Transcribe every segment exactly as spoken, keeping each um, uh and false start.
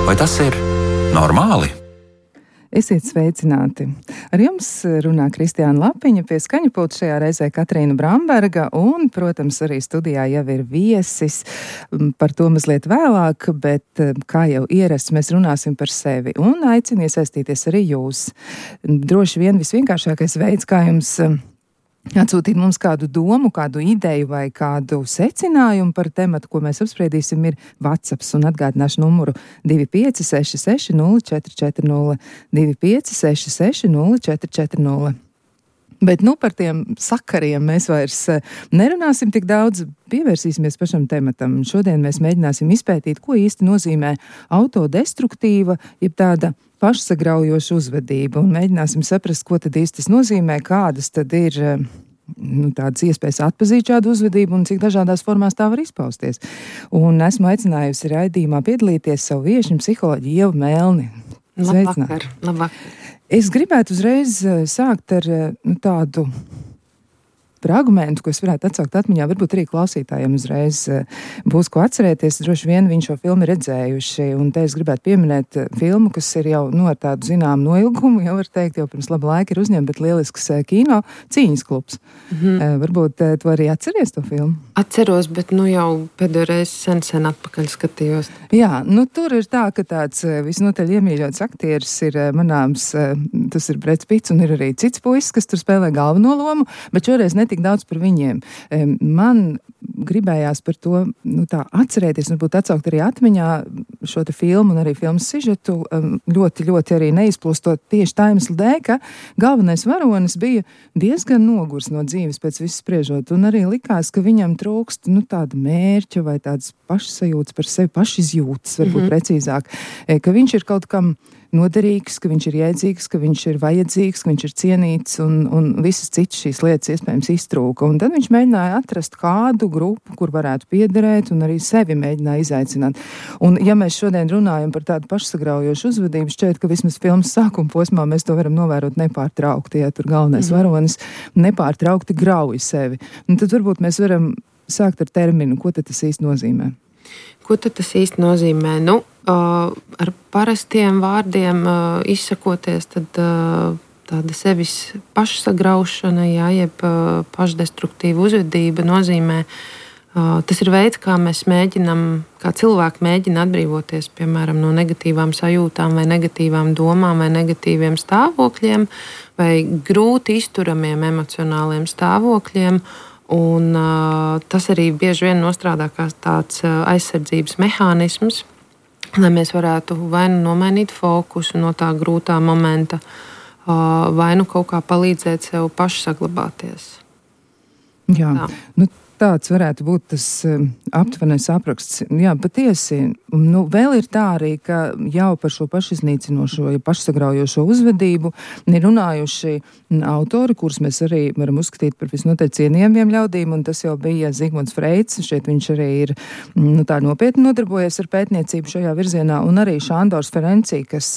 Vai tas ir normāli? Esiet sveicināti! Ar jums runā Kristiāna Lapiņa, pie skaņu pulta šajā reizē Katrīna Bramberga, un, protams, arī studijā jau ir viesis, par to mazliet vēlāk, bet, kā jau ierasts, mēs runāsim par sevi, un aicinu iesaistīties arī jūs. Droši vien visvienkāršākais veids, kā jums atsūtīt mums kādu domu, kādu ideju vai kādu secinājumu par tematu, ko mēs apspriedīsim, ir WhatsApps, un atgādināšu numuru divi pieci seši seši nulle četri četri nulle, divi pieci seši seši nulle četri četri nulle. Bet nu par tiem sakariem mēs vairs nerunāsim tik daudz, pievērsīsimies pašam tematam. Šodien mēs mēģināsim izpētīt, ko īsti nozīmē autodestruktīva, jeb tāda pašsagraujoša uzvedība, un mēģināsim saprast, ko tad īsti tas nozīmē, kādas tad ir nu, tādas iespējas atpazīt šādu uzvedību un cik dažādās formās tā var izpausties. Un esmu aicinājusi raidījumā piedalīties savu viešņu psiholoģiju Ievu Melni. Labvakar, labvakar. Es gribētu uzreiz sākt ar nu, tādu fragmentu, ko es varētu atsaukt atmiņā, varbūt arī klausītājiem uzreiz būs ko atcerēties. Droši vien viņi šo filmu redzējuši, un te es gribētu pieminēt filmu, kas ir jau nu, ar tādu zinām noilgumu, jau var teikt, jau pirms laba laika ir uzņemta, bet lielisks kino Cīņas klubs. Mm-hmm. Varbūt tu arī atceries to filmu? Atceros, bet nu jau pēdējo reizi sen sen atpakaļ skatījos. Jā, nu tur ir tā, ka tāds visnotaļ iemīļots aktieris ir manāms, tas ir Breds Pitts, un ir arī cits puisis, kas tur spēlē galveno lomu, bet šoreiz netik daudz par viņiem. Man gribējās par to nu, tā atcerēties, varbūt atsaukt arī atmiņā šo te filmu un arī filmas sižetu, ļoti, ļoti arī neizplūstot tieši tā iemesla dēļ, ka galvenais varonis bija diezgan nogurs no dzīves pēc visu spriežot, un arī likās, ka viņam trūkst nu, tāda mērķa vai tādas pašsajūtas par sevi, pašizjūtas, varbūt mm-hmm. precīzāk, ka viņš ir kaut kam noderīgs, ka viņš ir jēdzīgs, ka viņš ir vajadzīgs, ka viņš ir cienīts un, un visas citas šīs lietas iespējams iztrūka. Un tad viņš mēģināja atrast kādu grupu, kur varētu piederēt un arī sevi mēģināja izaicināt. Un ja mēs šodien runājam par tādu pašsagraujošu uzvedību, šķiet, ka vismaz filmas sākuma posmā mēs to varam novērot nepārtraukti, ja tur galvenais mm-hmm. varonis nepārtraukti grauj sevi. Un tad varbūt mēs varam sākt ar terminu, ko tad tas īsti nozīmē. Ko tad tas īsti nozīmē? Nu, uh, ar parastiem vārdiem uh, izsakoties, tad uh, tāda sevis pašsagraušana, jā, jeb uh, pašdestruktīva uzvedība nozīmē, uh, tas ir veids, kā mēs mēģinam, kā cilvēki mēģina atbrīvoties, piemēram, no negatīvām sajūtām vai negatīvām domām vai negatīviem stāvokļiem vai grūti izturamiem emocionāliem stāvokļiem. Un, uh, tas arī bieži vien nostrādā kā tāds uh, aizsardzības mehānisms, lai mēs varētu vai nu nomainīt fokusu no tā grūtā momenta, uh, vai nu kaut kā palīdzēt sev pašsaglabāties. Jā, tā. Nu, tāds varētu būt tas um, aptuvenais apraksts. Jā, patiesi. Nu, vēl ir tā arī, ka jau par šo pašiznīcinošo, ja pašsagraujošo uzvedību ir runājuši autori, kurus mēs arī varam uzskatīt par visnotaļ cienījamiem ļaudīm, un tas jau bija Zigmunds Freids. Šeit viņš arī ir nu, tā nopietni nodarbojies ar pētniecību šajā virzienā, un arī Šandors Ferencī, kas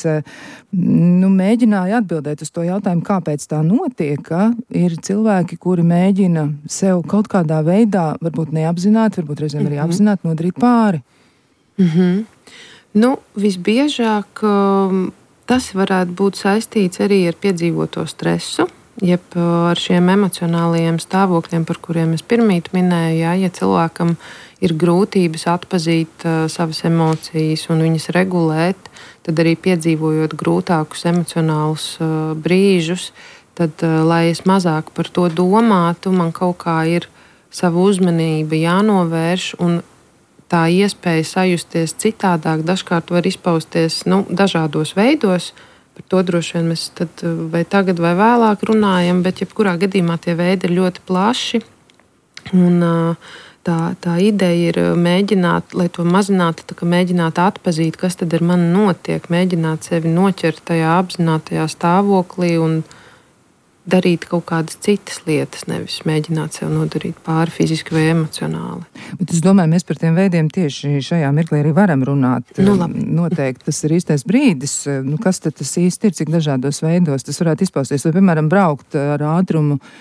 nu, mēģināja atbildēt uz to jautājumu, kāpēc tā notiek, ka ir cilvēki, kuri mēģina sev kaut kādā veidā, varbūt neapzināti, varbūt reizēm arī apzināti nodarīt pāri. Mm-hmm. Nu, visbiežāk um, tas varētu būt saistīts arī ar piedzīvoto stresu, jeb ar šiem emocionālajiem stāvokļiem, par kuriem es pirmīt minēju. Jā, ja cilvēkam ir grūtības atpazīt uh, savas emocijas un viņas regulēt, tad arī piedzīvojot grūtākus emocionālus uh, brīžus, tad, uh, lai es mazāk par to domātu, man kaut kā ir savu uzmanību jānovērš, un tā iespēja sajusties citādāk dažkārt var izpausties nu, dažādos veidos. Par to droši vien mēs tad vai tagad vai vēlāk runājam, bet jebkurā gadījumā tie veidi ir ļoti plaši. Un, tā, tā ideja ir mēģināt, lai to mazinātu, tā kā mēģināt atpazīt, kas tad ar mani notiek, mēģināt sevi noķert tajā apzinātajā stāvoklī un darīt kaut kādas citas lietas, nevis mēģināt sev nodarīt pāri fiziski vai emocionāli. Bet es domāju, mēs par tiem veidiem tieši šajā mirklī arī varam runāt. Nu, labi. Noteikti tas ir īstais brīdis. Nu, kas tad tas īsti ir, cik dažādos veidos tas varētu izpausties? Vai, piemēram, braukt ar ātrumu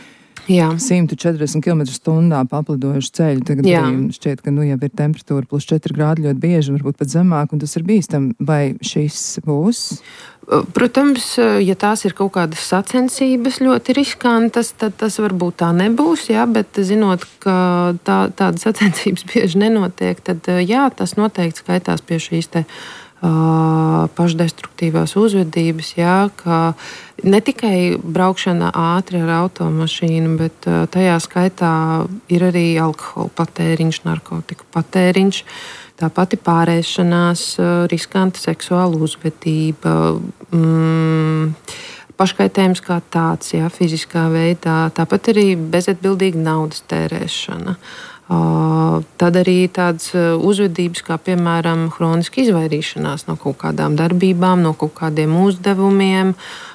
Jā. simt četrdesmit kilometru stundā paplidojuši ceļu. Tagad Jā. arī šķiet, ka nu jau ir temperatūra plus četri grādi ļoti bieži, varbūt pat zemāk, un tas ir bīstam. Vai šis būs? Protams, ja tās ir kaut kādas sacensības ļoti riskantas, tad tas varbūt tā nebūs, jā, bet zinot, ka tā, tādas sacensības bieži nenotiek, tad jā, tas noteikti skaitās pie šīs te uh, pašdestruktīvās uzvedības, jā, ka ne tikai braukšana ātri ar automašīnu, bet uh, tajā skaitā ir arī alkohola patēriņš, narkotiku patēriņš. Tā pati pārēšanās, riskanta seksuāla uzvedība, mm, paškaitējums kā tāds, jā, fiziskā veidā, tāpat arī bezatbildīga naudas tērēšana. Uh, tad arī tādas uzvedības, kā piemēram hroniska izvairīšanās no kaut kādām darbībām, no kaut kādiem uzdevumiem.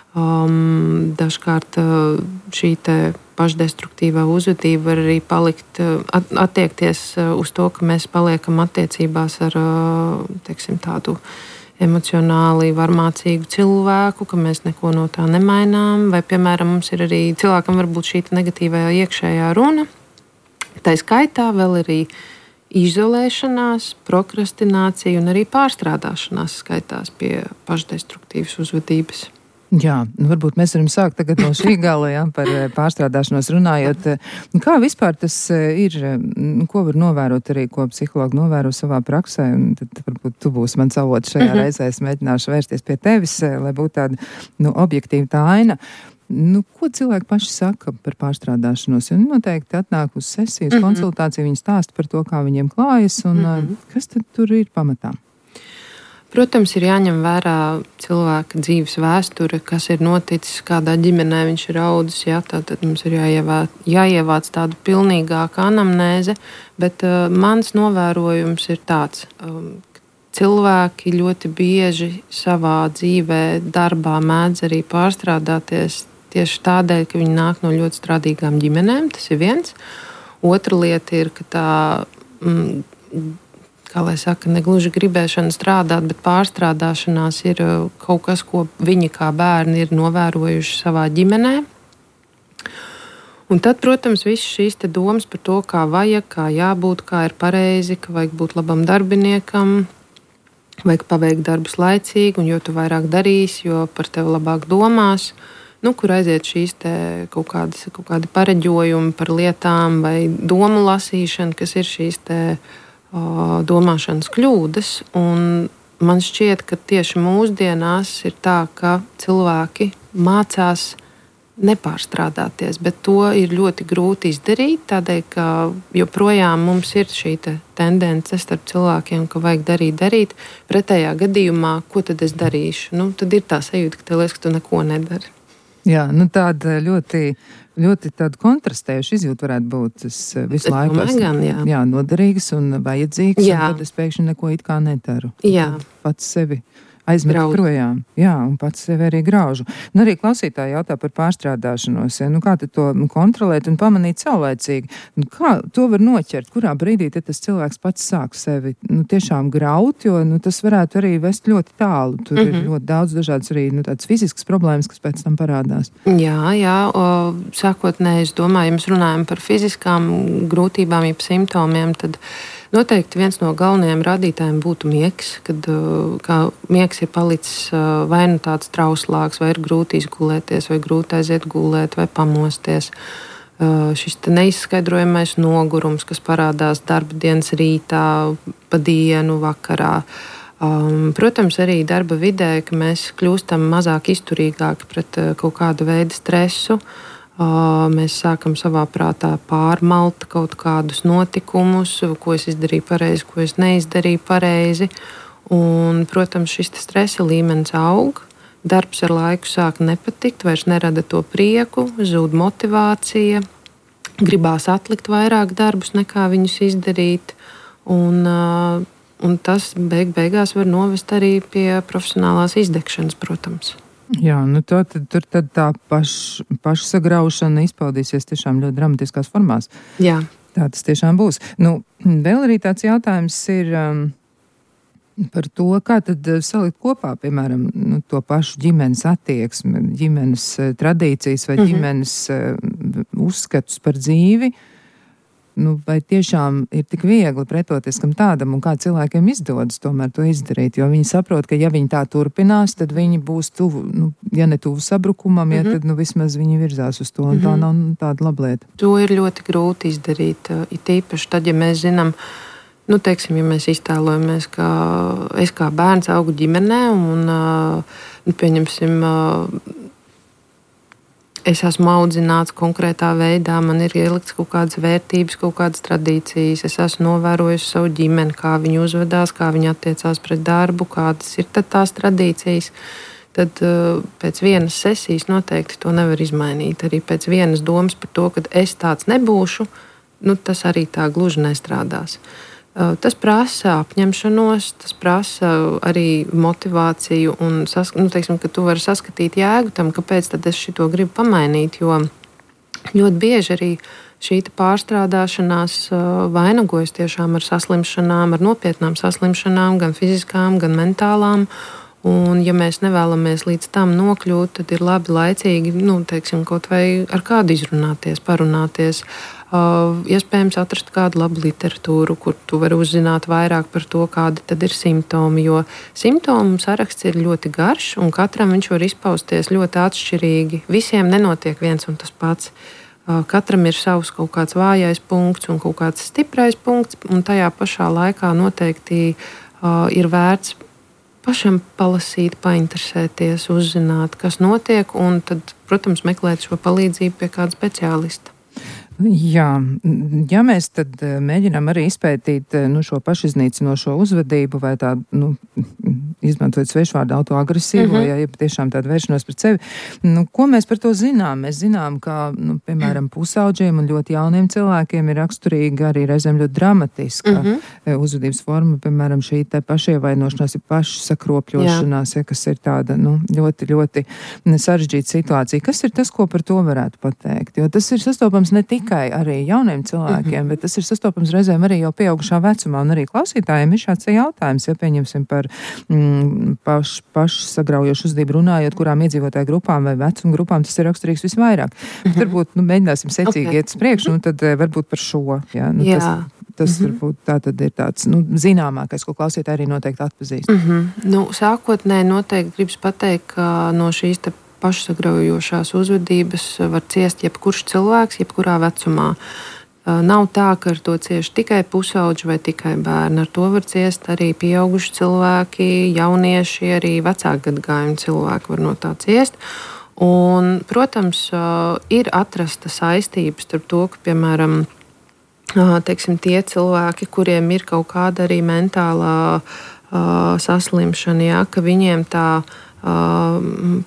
Um, dažkārt uh, šī te pašdestruktīvā uzvedība var arī palikt, at, attiekties uz to, ka mēs paliekam attiecībās ar, teiksim, tādu emocionāli varmācīgu cilvēku, ka mēs neko no tā nemainām, vai, piemēram, mums ir arī cilvēkam varbūt šī negatīvā iekšējā runa. Tā skaitā vēl arī izolēšanās, prokrastinācija un arī pārstrādāšanās skaitās pie pašdestruktīvas uzvedības. Jā, nu varbūt mēs varam sākt tagad no šī gala, jā, par pārstrādāšanos runājot. Kā vispār tas ir, ko var novērot arī, ko psihologi novēro savā praksē, un tad varbūt tu būsi mans avots šajā mm-hmm. reizē, es mēģināšu vērsties pie tevis, lai būtu tāda, nu, objektīva tā aina. Nu, ko cilvēki paši saka par pārstrādāšanos? Jo noteikti atnāk uz sesiju, uz mm-hmm. konsultāciju, viņi stāsta par to, kā viņiem klājas, un mm-hmm. kas tad tur ir pamatā? Protams, ir jāņem vērā cilvēka dzīves vēsture, kas ir noticis, kādā ģimenē viņš ir audzis. Jā, tātad mums ir jāievāc, jāievāc tāda pilnīgāka anamnēze, bet uh, mans novērojums ir tāds. Um, cilvēki ļoti bieži savā dzīvē, darbā mēdz arī pārstrādāties tieši tādēļ, ka viņi nāk no ļoti strādīgām ģimenēm. Tas ir viens. Otra lieta ir, ka tā... Mm, kā lai saka, negluži gribēšana strādāt, bet pārstrādāšanās ir kaut kas, ko viņi kā bērni ir novērojuši savā ģimenē. Un tad, protams, visas šīs te domas par to, kā vajag, kā jābūt, kā ir pareizi, ka vajag būt labam darbiniekam, vajag paveikt darbus laicīgi, un jo tu vairāk darīsi, jo par tevi labāk domās. Nu, kur aiziet šīs te kaut kādas, kaut kādi pareģojumi par lietām vai domu lasīšana, kas ir šīs te domāšanas kļūdas, un man šķiet, ka tieši mūsdienās ir tā, ka cilvēki mācās nepārstrādāties, bet to ir ļoti grūti izdarīt, tādēļ, ka joprojām mums ir šī te tendence starp cilvēkiem, ka vajag darīt, darīt. Pretējā gadījumā, ko tad es darīšu? Nu, tad ir tā sajūta, ka tev liekas, ka tu neko nedari. Jā, nu tāda ļoti... Ļoti tāda kontrastējuša izjūta varētu būt. Es visu es laiku esmu gan, jā. Jā, noderīgs un vajadzīgs, jā. un tad es pēkšņi neko it kā netaru. Jā. Pats sevi aizmet projām. Jā, un pats sevi arī graužu. Nu, arī klausītāji jautā par pārstrādāšanos. Ja? Nu, kā tad to kontrolēt un pamanīt saulēcīgi? Nu, kā to var noķert? Kurā brīdī tad tas cilvēks pats sāk sevi nu, tiešām graut, jo nu, tas varētu arī vest ļoti tālu. Tur mm-hmm. ir ļoti daudz dažādas arī nu, tādas fiziskas problēmas, kas pēc tam parādās. Jā, jā. O, sākotnēji, es domāju, ja mēs runājam par fiziskām grūtībām, jeb simptomiem, tad noteikti viens no galvenajiem rādītājiem būtu miegs, kad kā miegs ir palicis vai nu tāds trauslāks, vai ir grūti izgulēties, vai grūti aiziet gulēt, vai pamosties. Šis neizskaidrojamais nogurums, kas parādās darba dienas rītā, pa dienu, vakarā. Protams, arī darba vidē, ka mēs kļūstam mazāk izturīgāki pret kaut kādu veidu stresu. Mēs sākam savā prātā pārmalt kaut kādus notikumus, ko es izdarīju pareizi, ko es neizdarīju pareizi. Un, protams, šis stresa līmenis aug. Darbs ar laiku sāk nepatikt, vairs nerada to prieku, zūd motivācija, gribās atlikt vairāk darbus, nekā viņus izdarīt. Un, un tas beig beigās var novest arī pie profesionālās izdegšanas, protams. Jā, nu to, tad, tur tad tā paš, pašsagraušana izpaudīsies tiešām ļoti dramatiskās formās. Jā. Tā tas tiešām būs. Nu, vēl arī tāds jautājums ir, um, Par to, kā tad salikt kopā, piemēram, nu, to pašu ģimenes attieksmi, ģimenes tradīcijas vai mm-hmm. ģimenes uh, uzskatus par dzīvi. Nu, vai tiešām ir tik viegli pretoties kam tādam un kā cilvēkiem izdodas tomēr to izdarīt, jo viņi saprot, ka ja viņi tā turpinās, tad viņi būs tuvu, nu, ja ne tuvu sabrukumam, mm-hmm. ja tad nu, vismaz viņi virzās uz to, un mm-hmm. tā nav nu, tāda lablieta. To ir ļoti grūti izdarīt, it īpaši tad, ja mēs zinām, nu, teiksim, ja mēs iztēlojamies, ka es kā bērns augu ģimenē un, nu, pieņemsim, es esmu audzināts konkrētā veidā, man ir ielikts kaut kādas vērtības, kaut kādas tradīcijas, es esmu novērojusi savu ģimeni, kā viņi uzvedās, kā viņi attiecās pret darbu, kādas ir tad tās tradīcijas, tad pēc vienas sesijas noteikti to nevar izmainīt. Arī pēc vienas domas par to, ka es tāds nebūšu, nu, tas arī tā gluži nestrādās. Tas prasa apņemšanos, tas prasa arī motivāciju un, sas, nu, teiksim, ka tu vari saskatīt jēgu tam, kāpēc tad es šito gribu pamainīt, jo ļoti bieži arī šī pārstrādāšanās vainagojas tiešām ar saslimšanām, ar nopietnām saslimšanām, gan fiziskām, gan mentālām. Un, ja mēs nevēlamies līdz tam nokļūt, tad ir labi laicīgi, nu, teiksim, kaut vai ar kādu izrunāties, parunāties. Uh, iespējams atrast kādu labu literatūru, kur tu vari uzzināt vairāk par to, kādi tad ir simptomi, jo simptomu saraksts ir ļoti garš un katram viņš var izpausties ļoti atšķirīgi. Visiem nenotiek viens un tas pats. Uh, katram ir savs kaut kāds vājais punkts un kaut kāds stiprais punkts, un tajā pašā laikā noteikti uh, ir vērts pašam palasīt, painteresēties, uzzināt, kas notiek, un tad, protams, meklēt šo palīdzību pie kāda speciālista. Jā, ja mēs tad mēģinām arī izpētīt nu, šo pašiznīcinošo uzvedību vai tādu, nu, izmantojot svešvārdu autoagresīvo, mm-hmm. ja, ja tiešām tādu vēršanos pret sevi, nu, ko mēs par to zinām? Mēs zinām, ka, nu, piemēram, pusauģiem un ļoti jauniem cilvēkiem ir raksturīga arī reizēm ļoti dramatiska mm-hmm. uzvedības forma, piemēram, šī te pašievainošanās, ir pašsakropļošanās, ja, kas ir tāda, nu, ļoti, ļoti sarežģīta situācija. Kas ir tas, ko par to varētu pateikt? Jo tas ir sastopams ne tik tikai arī jauniem cilvēkiem, mm-hmm. bet tas ir sastopams reizēm arī jau pieaugušā vecumā, un arī klausītājiem ir šāds jautājums, ja pieņemsim par mm, paš, pašsagraujošu uzvedību runājot, kurām iedzīvotāju grupām vai vecuma grupām tas ir raksturīgs visvairāk. Mm-hmm. Varbūt, nu, mēģināsim secīgi okay. iet uz priekšu, un tad varbūt par šo, ja, nu, Jā. tas, tas mm-hmm. varbūt tā tad ir tāds, nu, zināmākais, ko klausītāji arī noteikti atpazīst. Mm-hmm. Nu, sākotnēji noteikti gribas pateikt, ka no šīs te pašsagraujošās uzvedības var ciest jebkurš cilvēks, jebkurā vecumā. Nav tā, ka ar to cieši tikai pusauģi vai tikai bērni. Ar to var ciest arī pieauguši cilvēki, jaunieši, arī vecāku gadagājumu cilvēki var no tā ciest. Un, protams, ir atrasta saistības starp to, ka, piemēram, teiksim, tie cilvēki, kuriem ir kaut kāda arī mentālā uh, saslimšana, ja, ka viņiem tā uh,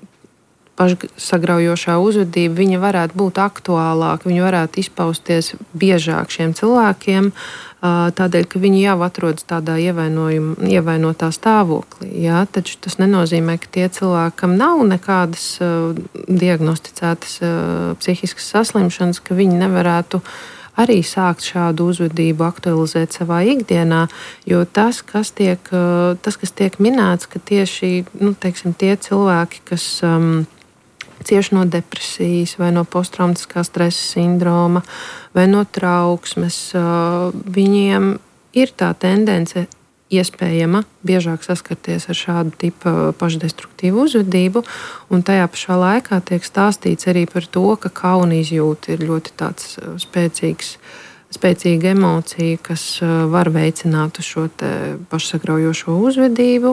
pašsagraujošā uzvedība, viņa varētu būt aktuālāka, viņa varētu izpausties biežāk šiem cilvēkiem, tādēļ, ka viņi jau atrodas tādā ievainotā stāvoklī. Jā, taču tas nenozīmē, ka tie cilvēki, kam nav nekādas diagnosticētas psihiskas saslimšanas, ka viņi nevarētu arī sākt šādu uzvedību aktualizēt savā ikdienā, jo tas, kas tiek, tas, kas tiek minēts, ka tieši, nu, teiksim, tie cilvēki, kas um, cieši no depresijas vai no posttraumatiskā stresa sindroma vai no trauksmes, viņiem ir tā tendence iespējama biežāk saskarties ar šādu tipu pašdestruktīvu uzvedību, un tajā pašā laikā tiek stāstīts arī par to, ka kauna izjūta ir ļoti tāds spēcīgs, spēcīga emocija, kas var veicināt šo te pašsagraujošo uzvedību,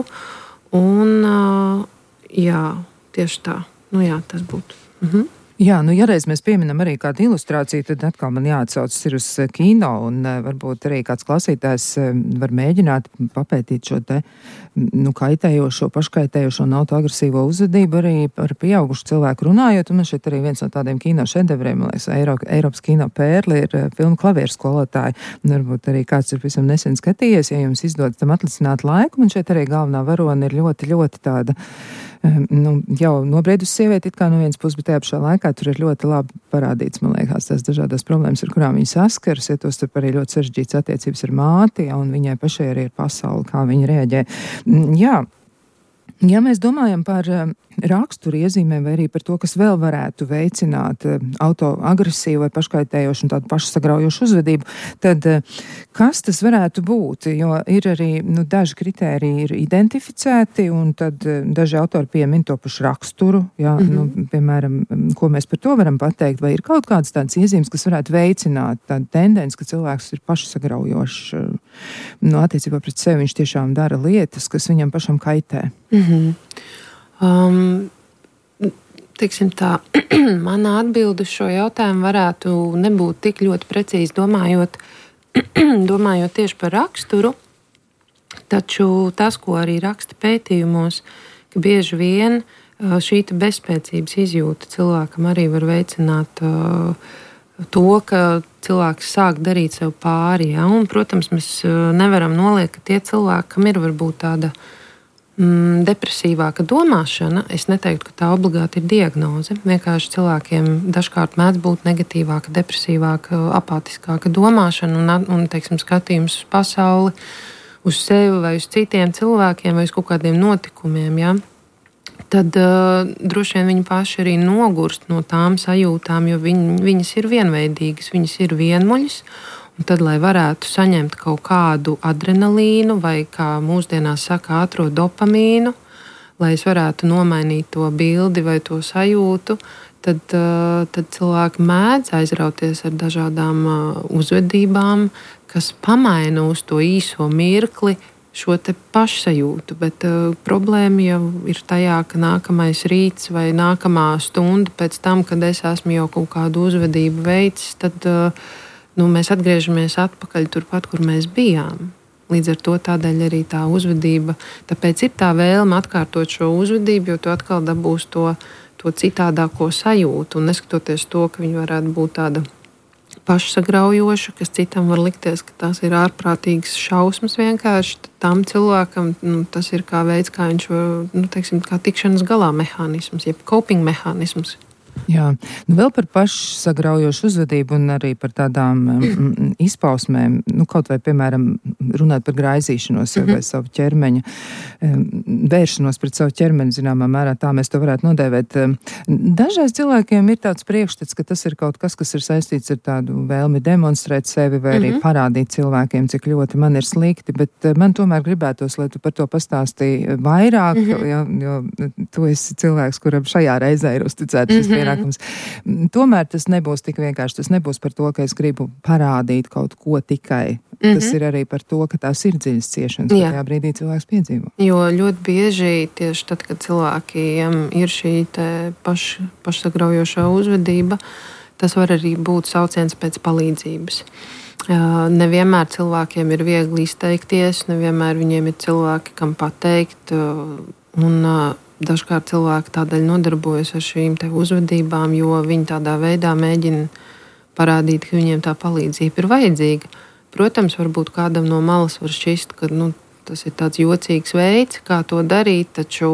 un jā, tieši tā. Nu jā, tas būtu. Mhm. Jā, nu, ja reiz mēs pieminam arī kādu ilustrāciju, tad atkal man jāatsaucas ir uz kino, un varbūt arī kāds klausītājs var mēģināt papētīt šo te, nu, kaitējošo, paškaitējošo un autoagresīvo uzvedību arī par pieaugušu cilvēku runājot, un man šeit arī viens no tādiem kino šedevriem, man liekas, Eiro, Eiropas kino pērli ir filma Klavieru skolotāji, un varbūt arī kāds ir visam nesen skatījies, ja jums izdodas tam atlicināt laiku, man šeit arī galvenā varona ir ļoti, ļoti tāda, nu, jau nobriedusi sieviete, it kā no vienas puses, bet tajā pašā laikā laikā tur ir ļoti labi parādīts, man liekas, tās dažādas problēmas, ar kurām viņi saskaras, ja tos tur arī ļoti sarežģīts attiecības ar māti, ja, un viņai pašai arī ir pasauli, kā viņa reaģē. Jā. Ja mēs domājam par uh, raksturu iezīmēm vai arī par to, kas vēl varētu veicināt uh, autoagresīvu vai paškaitējošu un tādu pašsagraujošu uzvedību, tad uh, kas tas varētu būt? Jo ir arī nu, daži kritēriji ir identificēti un tad uh, daži autori piemin to pašu raksturu. Jā, mm-hmm. nu, piemēram, ko mēs par to varam pateikt? Vai ir kaut kādas tādas iezīmes, kas varētu veicināt tādu tendenci, ka cilvēks ir pašsagraujošs uh, nu, attiecībā pret sevi? Viņš tiešām dara lietas, kas viņam pašam kaitē. Mm-hmm. Um, teiksim tā, mana atbilde uz šo jautājumu varētu nebūt tik ļoti precīzi domājot, domājot tieši par raksturu, taču tas, ko arī raksta pētījumos, ka bieži vien šī bezspēcības izjūta cilvēkam arī var veicināt uh, to, ka cilvēks sāk darīt sev pāri. Ja? Un, protams, mēs nevaram noliekt, ka tie cilvēki, kam ir varbūt tāda Mm, depresīvāka domāšana, es neteiktu, ka tā obligāti ir diagnoze. Vienkārši cilvēkiem dažkārt mēdz būt negatīvāka, depresīvāka, apātiskāka domāšana un, un teiksim, skatījums uz pasauli, uz sevi vai uz citiem cilvēkiem vai uz kaut kādiem notikumiem. Ja? Tad uh, droši vien viņi paši arī nogurst no tām sajūtām, jo viņi, viņas ir vienveidīgas, viņas ir vienmuļas. Un tad, lai varētu saņemt kaut kādu adrenalīnu vai, kā mūsdienās saka, ātro dopamīnu, lai es varētu nomainīt to bildi vai to sajūtu, tad, tad cilvēki mēdz aizrauties ar dažādām uzvedībām, kas pamaina uz to īso mirkli šo te pašsajūtu. Bet uh, problēma jau ir tajā, ka nākamais rīts vai nākamā stunda pēc tam, kad es esmu jau kaut kādu uzvedību veicis, tad uh, Nu, mēs atgriežamies atpakaļ turpat, kur mēs bijām. Līdz ar to tādēļ arī tā uzvedība. Tāpēc ir tā vēlme atkārtot šo uzvedību, jo tu atkal dabūsi to, to citādāko sajūtu. Un neskatoties to, ka viņa varētu būt tāda pašsagraujoša, kas citam var likties, ka tās ir ārprātīgas šausmas vienkārši, tad tam cilvēkam nu, tas ir kā veids, kā viņš var, nu, teiksim, kā tikšanas galā mehānisms, jeb coping mehānisms. Jā, nu vēl par pašsagraujošu uzvedību un arī par tādām um, izpausmēm, nu kaut vai, piemēram, runāt par graizīšanos mm-hmm. vai savu ķermeņa, um, vēršanos pret savu ķermeni, zināmā mērā, tā mēs to varētu nodēvēt. Um, dažreiz cilvēkiem ir tāds priekšstats, ka tas ir kaut kas, kas ir saistīts ar tādu vēlmi demonstrēt sevi vai arī mm-hmm. parādīt cilvēkiem, cik ļoti man ir slikti, bet uh, man tomēr gribētos, lai tu par to pastāstīji vairāk, mm-hmm. jo, jo tu esi cilvēks, kuram šajā reizē ir uzticēts šis pienākums. Tomēr tas nebūs tik vienkārši. Tas nebūs par to, ka es gribu parādīt kaut ko tikai. Mm-hmm. Tas ir arī par to, ka tās ir dziļas ciešanas, ko tajā brīdī cilvēks piedzīvo. Jo ļoti bieži tieši tad, kad cilvēkiem ir šī te paš, pašsagraujošā uzvedība, tas var arī būt sauciens pēc palīdzības. Nevienmēr cilvēkiem ir viegli izteikties, nevienmēr viņiem ir cilvēki, kam pateikt, un dažkārt cilvēki tādēļ nodarbojas ar šīm te uzvedībām, jo viņi tādā veidā mēģina parādīt, ka viņiem tā palīdzība ir vajadzīga. Protams, varbūt kādam no malas var šķist, ka nu, tas ir tāds jocīgs veids, kā to darīt, taču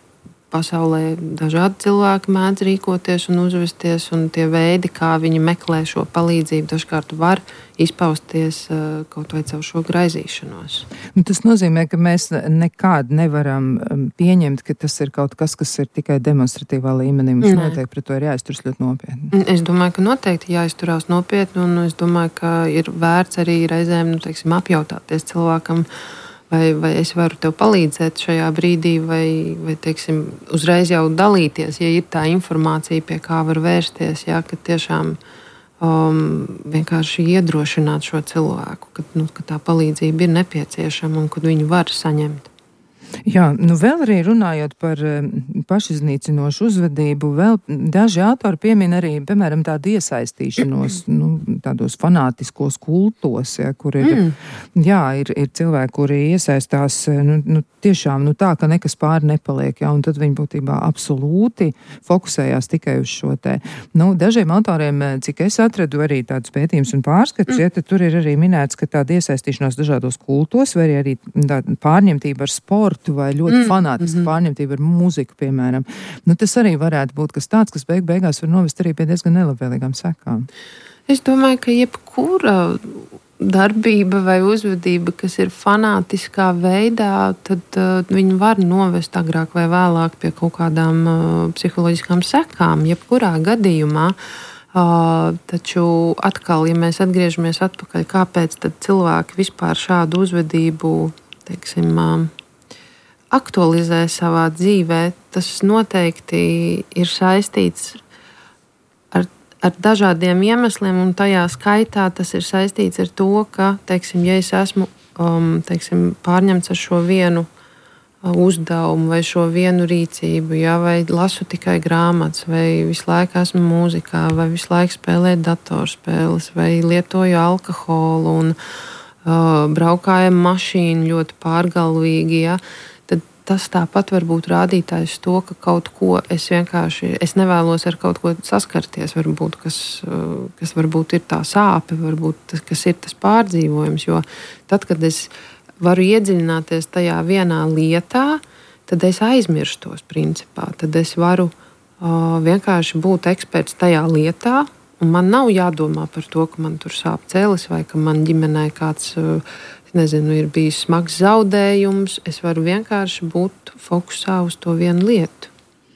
pasaulē dažādi cilvēki mēdz rīkoties un uzvesties, un tie veidi, kā viņi meklē šo palīdzību, dažkārt var izpausties uh, kaut vai caur šo graizīšanos. Tas nozīmē, ka mēs nekād nevaram pieņemt, ka tas ir kaut kas, kas ir tikai demonstratīvā līmenī. Mums Nē. noteikti pret to ir jāizturas ļoti nopietni. Es domāju, ka noteikti jāizturās nopietni, un es domāju, ka ir vērts arī reizēm, nu, teiksim, apjautāties cilvēkam, Vai, vai es varu tev palīdzēt šajā brīdī, vai, vai teiksim, uzreiz jau dalīties, ja ir tā informācija, pie kā var vērsties, jā, ka tiešām um, vienkārši iedrošināt šo cilvēku, ka, nu, ka tā palīdzība ir nepieciešama un kad viņu var saņemt. Jā, nu vēl arī runājot par pašiznīcinošu uzvedību, vēl daži autori piemin arī, piemēram, tādu iesaistīšanos, nu, tādos fanātiskos kultos, ja, kur ir, mm. jā, ir, ir cilvēki, kuri iesaistās, nu, nu, tiešām, nu, tā, ka nekas pāri nepaliek, jā, un tad viņi būtībā absolūti fokusējās tikai uz šo te. Nu, dažiem autoriem, cik es atradu arī tādus pētījumus un pārskats, mm. ja, tad tur ir arī minēts, ka tāda iesaistīšanās dažādos kultos, vai arī tāda pārņemtība ar sportu, sportu vai ļoti mm. fanātiska mm-hmm. pārņemtība ar mūziku, piemēram. Nu, tas arī varētu būt kas tāds, kas beig beigās var novest arī pie diezgan nelabvēlīgām sekām. Es domāju, ka jebkura darbība vai uzvedība, kas ir fanātiskā veidā, tad uh, viņi var novest agrāk vai vēlāk pie kaut kādām uh, psiholoģiskām sekām, jebkurā gadījumā. Uh, taču atkal, ja mēs atgriežamies atpakaļ, kāpēc tad cilvēki vispār šādu uzvedību, teiksim, uh, aktualizē savā dzīvē, tas noteikti ir saistīts ar dažādiem iemesliem, un tajā skaitā tas ir saistīts ar to, ka, teiksim, ja es esmu um, teiksim, pārņemts ar šo vienu uh, uzdevumu vai šo vienu rīcību, ja, vai lasu tikai grāmatas, vai visu laiku esmu mūzikā, vai visu laiku spēlēju datorspēles, vai lietoju alkoholu un uh, braukāju mašīnu ļoti pārgalvīgi, ja, tas tāpat var būt rādītājs to, ka kaut ko es vienkārši es nevēlos ar kaut ko saskarties, varbūt, kas, kas varbūt ir tā sāpe, varbūt tas, kas ir tas pārdzīvojums. Jo tad, kad es varu iedziļināties tajā vienā lietā, tad es aizmirstos principā. Tad es varu uh, vienkārši būt eksperts tajā lietā, un man nav jādomā par to, ka man tur sāp celis vai ka man ģimenē kāds uh, nezinu, ir bijis smags zaudējums, es varu vienkārši būt fokusā uz to vienu lietu.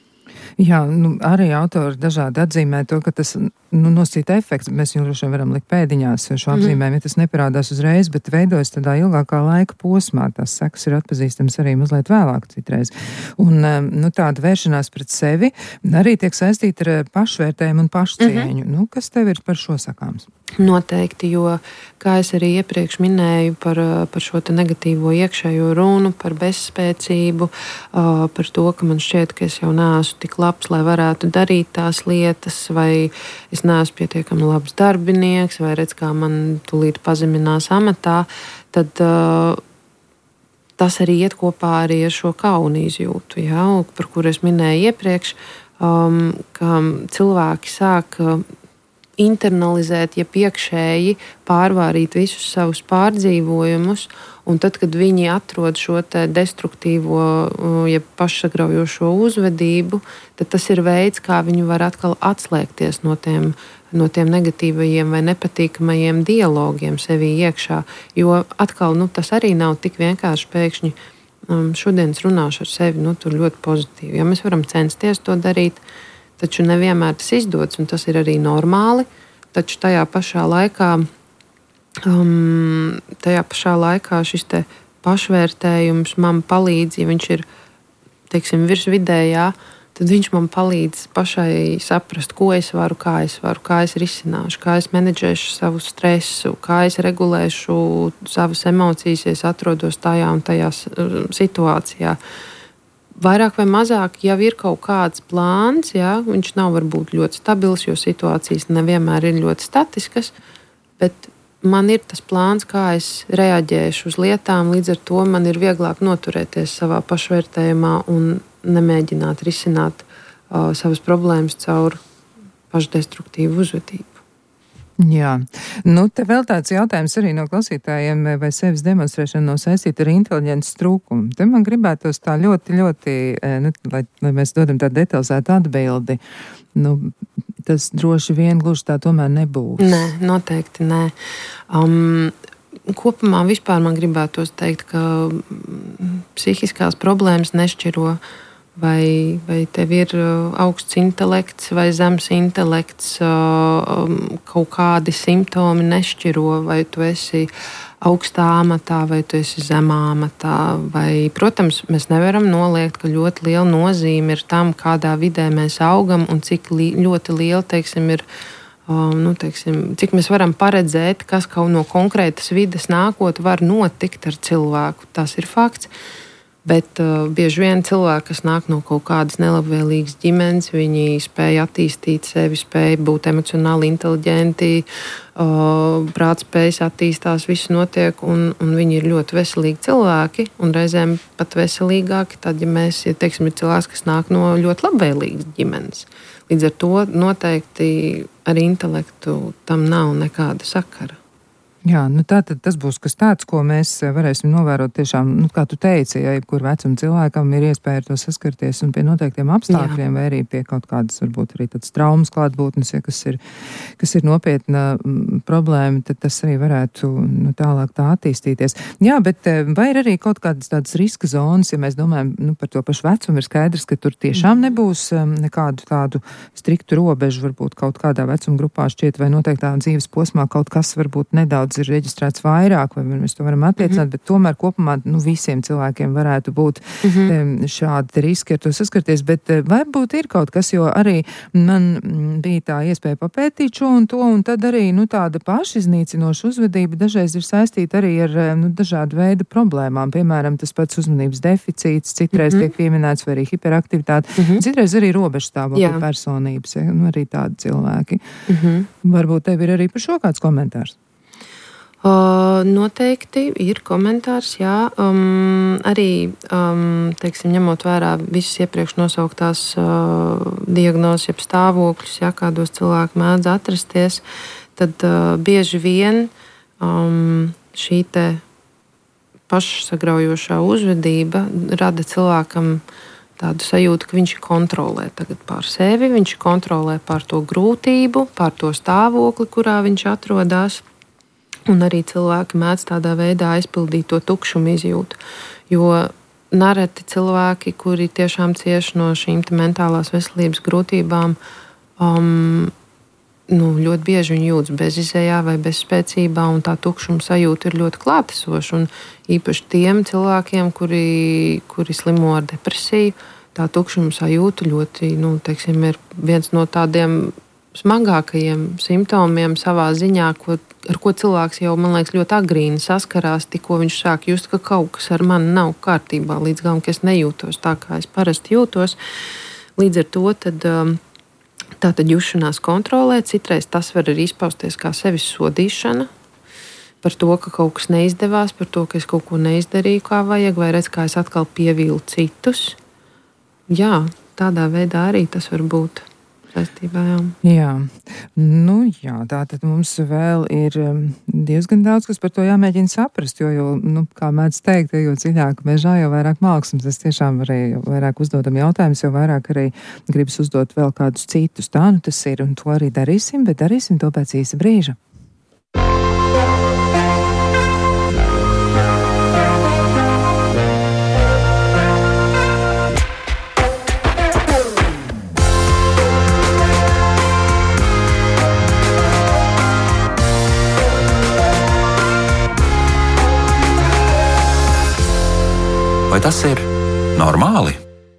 Jā, nu, arī autori dažādi atzīmē to, ka tas nu, nosacīta efekts. Mēs jau droši vien varam likt pēdiņās šo apzīmējumu, ja tas neparādās uzreiz, bet veidojas tādā ilgākā laika posmā. Tās sekas ir atpazīstamas arī mazliet vēlāk citreiz. Un nu, tāda vēršanās pret sevi arī tiek saistīta ar pašvērtējumu un pašcieņu. Mm-hmm. Nu, kas tev ir par šo sakāms? Noteikti, jo, kā es arī iepriekš minēju par, par šo te negatīvo iekšējo runu, par bezspēcību, par to, ka man šķiet, ka es jau neesmu tik labs, lai varētu darīt tās lietas, vai es neesmu pietiekami labs darbinieks, vai redz, kā man tūlīt pazeminās amatā, tad uh, tas arī iet kopā arī ar šo kaunu izjūtu, ja, par kuru es minēju iepriekš, um, ka cilvēki sāk internalizēt, ja iekšēji pārvārīt visus savus pārdzīvojumus, un tad, kad viņi atrod šo te destruktīvo, ja pašsagraujošo uzvedību, tad tas ir veids, kā viņi var atkal atslēgties no tiem, no tiem negatīvajiem vai nepatīkamajiem dialogiem sevī iekšā, jo atkal, nu, tas arī nav tik vienkārši pēkšņi um, šodien es runāšu ar sevi, nu, tur ļoti pozitīvi, ja mēs varam censties to darīt, taču nevienmēr tas izdodas, un tas ir arī normāli. Taču tajā pašā laikā, um, tajā pašā laikā šis te pašvērtējums man palīdz, ja viņš ir, teiksim, virs vidējā, tad viņš man palīdz pašai saprast, ko es varu, kā es varu, kā es risināšu, kā es menedžēšu savu stresu, kā es regulēšu savas emocijas, ja es atrodos tajā un tajā situācijā. Vairāk vai mazāk jau ir kaut kāds plāns, jā, viņš nav varbūt ļoti stabils, jo situācijas nevienmēr ir ļoti statiskas, bet man ir tas plāns, kā es reaģēšu uz lietām, līdz ar to man ir vieglāk noturēties savā pašvērtējumā un nemēģināt risināt uh, savas problēmas caur pašdestruktīvu uzvedību. Jā, nu te vēl tāds jautājums arī no klausītājiem, vai sevis demonstrēšana nav saistīta ar inteliģences trūkumu. Te man gribētos tā ļoti, ļoti, ne, lai, lai mēs dodam tādu detalizētu atbildi, nu, tas droši vien gluži tā tomēr nebūs. Nē, noteikti nē. Um, kopumā vispār man gribētos teikt, ka psihiskās problēmas nešķiro, vai, vai tev ir augsts intelekts vai zems intelekts, kaut kādi simptomi nešķiro, vai tu esi augstā amatā vai tu esi zemā amatā. Vai, protams, mēs nevaram noliegt, ka ļoti liela nozīme ir tam, kādā vidē mēs augam un cik li, ļoti liela, teiksim, ir, nu, teiksim, cik mēs varam paredzēt, kas kaut no konkrētas vides nākot var notikt ar cilvēku. Tas ir fakts. Bet uh, bieži vien cilvēki, kas nāk no kaut kādas nelabvēlīgas ģimenes, viņi spēja attīstīt sevi, spēja būt emocionāli inteliģenti, uh, prātspējas attīstās, viss notiek, un, un viņi ir ļoti veselīgi cilvēki, un reizēm pat veselīgāki, tad, ja mēs, ja teiksim, ir cilvēks, kas nāk no ļoti labvēlīgas ģimenes. Līdz ar to noteikti ar intelektu tam nav nekāda sakara. Jā, nu tātad tas būs kas tāds, ko mēs varēsim novērot tiešām, nu, kā tu teici, ja jebkur vecuma cilvēkam ir iespēja ar to saskarties un pie noteiktiem apstākļiem, Jā. vai arī pie kaut kādas, varbūt arī tāds traumas klātbūtnes, ja kas ir, kas ir nopietna m, problēma, tad tas arī varētu, nu, tālāk tā attīstīties. Jā, bet vai ir arī kaut kādas tādas riska zonas, ja mēs domājam, nu, par to pašu vecumu, ir skaidrs, ka tur tiešām nebūs um, nekādu tādu striktu robežu, varbūt kaut kādā vecuma grupā šķiet, vai noteiktā dzīves posmā kaut kas varbūt nedaudz ir reģistrēts vairāk, vai mēs to varam attiecināt, mm-hmm. bet tomēr kopumā nu, visiem cilvēkiem varētu būt mm-hmm. šādi riski ar to saskarties, bet varbūt ir kaut kas, jo arī man bija tā iespēja papētīt šo un to, un tad arī nu, tāda pašiznīcinoša uzvedība dažreiz ir saistīta arī ar nu, dažādu veidu problēmām, piemēram, tas pats uzmanības deficīts, citreiz mm-hmm. tiek pieminēts, vai arī hiperaktivitāte, mm-hmm. citreiz arī robežstāvokļa personības, ja, nu, arī tādi cilvēki. Mm-hmm. Varbūt tev ir arī par šo kāds komentārs. Uh, noteikti ir komentārs, jā. Um, arī, um, teiksim, ņemot vērā visas iepriekš nosauktās uh, diagnozes, jeb stāvokļus, jā, kādos cilvēki mēdz atrasties, tad uh, bieži vien um, šī te pašsagraujošā uzvedība rada cilvēkam tādu sajūtu, ka viņš kontrolē tagad pār sevi, viņš kontrolē pār to grūtību, pār to stāvokli, kurā viņš atrodas. Un arī cilvēki mēdz tādā veidā aizpildīt to tukšumu izjūtu. Jo nereti cilvēki, kuri tiešām cieš no šīm mentālās veselības grūtībām, um, nu, ļoti bieži viņi jūtas bezizējā vai bezspēcībā, un tā tukšuma sajūta ir ļoti klātesoša. Un īpaši tiem cilvēkiem, kuri, kuri slimo ar depresiju, tā tukšuma sajūta ļoti, nu, teiksim, ir viens no tādiem smagākajiem simptomiem savā ziņā, ko, ar ko cilvēks jau, man liekas, ļoti agrīni saskarās, tikko viņš sāk just, ka kaut kas ar mani nav kārtībā, līdz galam, ka es nejūtos tā, kā es parasti jūtos. Līdz ar to tad, tā tad jušanās kontrolē, citreiz tas var arī izpausties kā sevis sodīšana par to, ka kaut kas neizdevās, par to, ka es kaut ko neizdarīju kā vajag, vai redz, kā es atkal pievīlu citus. Jā, tādā veidā arī tas var būt. Saistībā, jā. Jā, nu jā, tā tad mums vēl ir diezgan daudz, kas par to jāmēģina saprast, jo, jo nu, kā mēdz teikt, jo dziļāk mežā, jo vairāk mākslas, es tiešām arī vairāk uzdodam jautājumus, jo vairāk arī gribas uzdot vēl kādus citus. Tā nu tas ir, un to arī darīsim, bet darīsim to pēc īsa brīža. Vai tas ir normāli?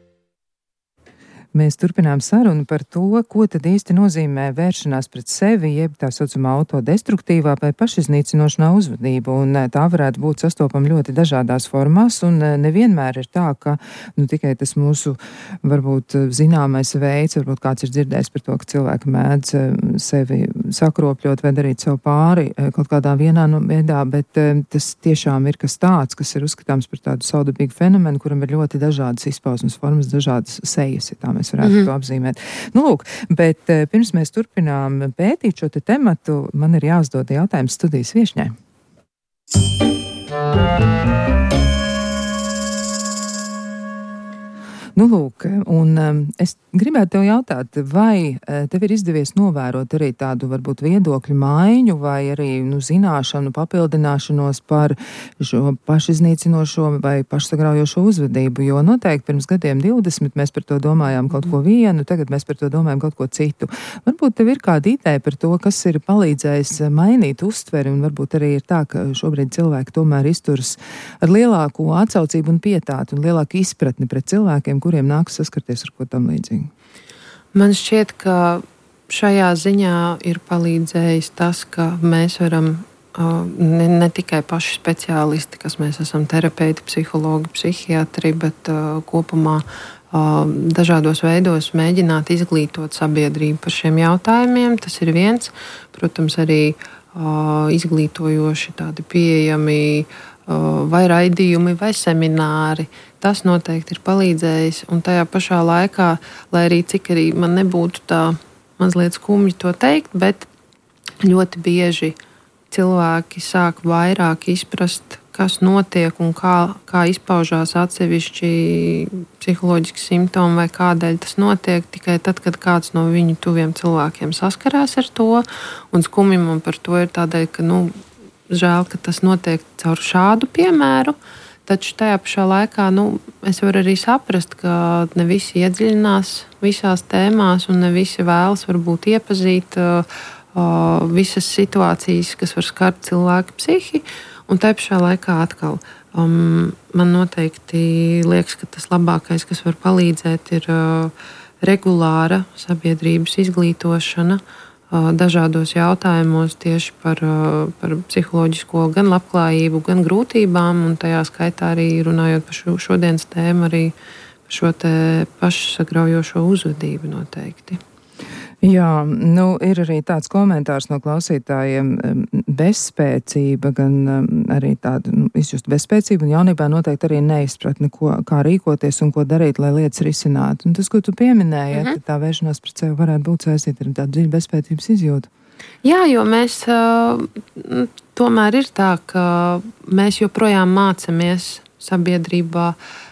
Mēs turpinām sarunu par to, ko tad īsti nozīmē vēršanās pret sevi, jeb tā saucamā autodestruktīvā vai pašiznīcinošanā uzvedība, un tā varētu būt sastopama ļoti dažādās formās, un nevienmēr ir tā, ka nu, tikai tas mūsu varbūt zināmais veids, varbūt kāds ir dzirdējis par to, ka cilvēki mēdz sevi sakropļot vai darīt sev pāri kaut kādā vienā no veidā, bet tas tiešām ir kas tāds, kas ir uzskatāms par tādu saudabīgu fenomenu, kuram ir ļoti dažādas izpausmes formas, dažādas sejas, ja tā mēs varētu mm-hmm. to apzīmēt. Nu, lūk, bet pirms mēs turpinām pētīt šo te tematu, man ir jāuzdod jautājums studijas viešņai. Nu, lūk, un um, es gribētu tev jautāt, vai uh, tev ir izdevies novērot arī tādu varbūt viedokļu maiņu vai arī nu, zināšanu papildināšanos par šo pašiznīcinošo vai pašsagraujošo uzvedību, jo noteikti pirms gadiem divdesmit mēs par to domājām kaut ko vienu, tagad mēs par to domājam kaut ko citu. Varbūt tev ir kāda ideja par to, kas ir palīdzējis mainīt uztveri, un varbūt arī ir tā, ka šobrīd cilvēki tomēr izturas ar lielāku atsaucību un pietātu un lielāku izpratni pret cilvēkiem, kuriem nāks saskarties ar ko tam līdzīgu? Man šķiet, ka šajā ziņā ir palīdzējis tas, ka mēs varam ne, ne tikai paši speciālisti, kas mēs esam terapeiti, psihologi, psihiatri, bet uh, kopumā uh, dažādos veidos mēģināt izglītot sabiedrību par šiem jautājumiem. Tas ir viens, protams, arī uh, izglītojoši tādi pieejami uh, vai raidījumi, vai semināri. Tas noteikti ir palīdzējis, un tajā pašā laikā, lai arī cik arī man nebūtu tā mazliet skumji to teikt, bet ļoti bieži cilvēki sāk vairāk izprast, kas notiek un kā, kā izpaužās atsevišķi psiholoģiski simptomi vai kādēļ tas notiek, tikai tad, kad kāds no viņu tuviem cilvēkiem saskarās ar to. Un skumji man par to ir tādēļ, ka nu, žēl, ka tas notiek caur šādu piemēru. Taču tajā pašā laikā nu, es varu arī saprast, ka ne visi iedziļinās visās tēmās un ne visi vēlas varbūt iepazīt uh, uh, visas situācijas, kas var skart cilvēku psihi. Un tajā pašā laikā atkal um, man noteikti liekas, ka tas labākais, kas var palīdzēt, ir uh, regulāra sabiedrības izglītošana uh, dažādos jautājumos tieši par, uh, par psiholoģisko gan labklājību, gan grūtībām, un tajā skaitā arī runājot par šo, šodienas tēmu, arī par šo te pašsagraujošo uzvedību noteikti. Jā, nu, ir arī tāds komentārs no klausītājiem - bezspēcība, gan um, arī tāda nu, izjust bezspēcība, un jaunībā noteikti arī neizpratni, ko, kā rīkoties un ko darīt, lai lietas risinātu. Un tas, ko tu pieminēji, mm-hmm. ja, tā vēršanās pret sevi varētu būt saistīta ar tādu dziļu bezspēcības izjūtu. Jā, jo mēs uh, tomēr ir tā, ka mēs joprojām mācamies sabiedrībā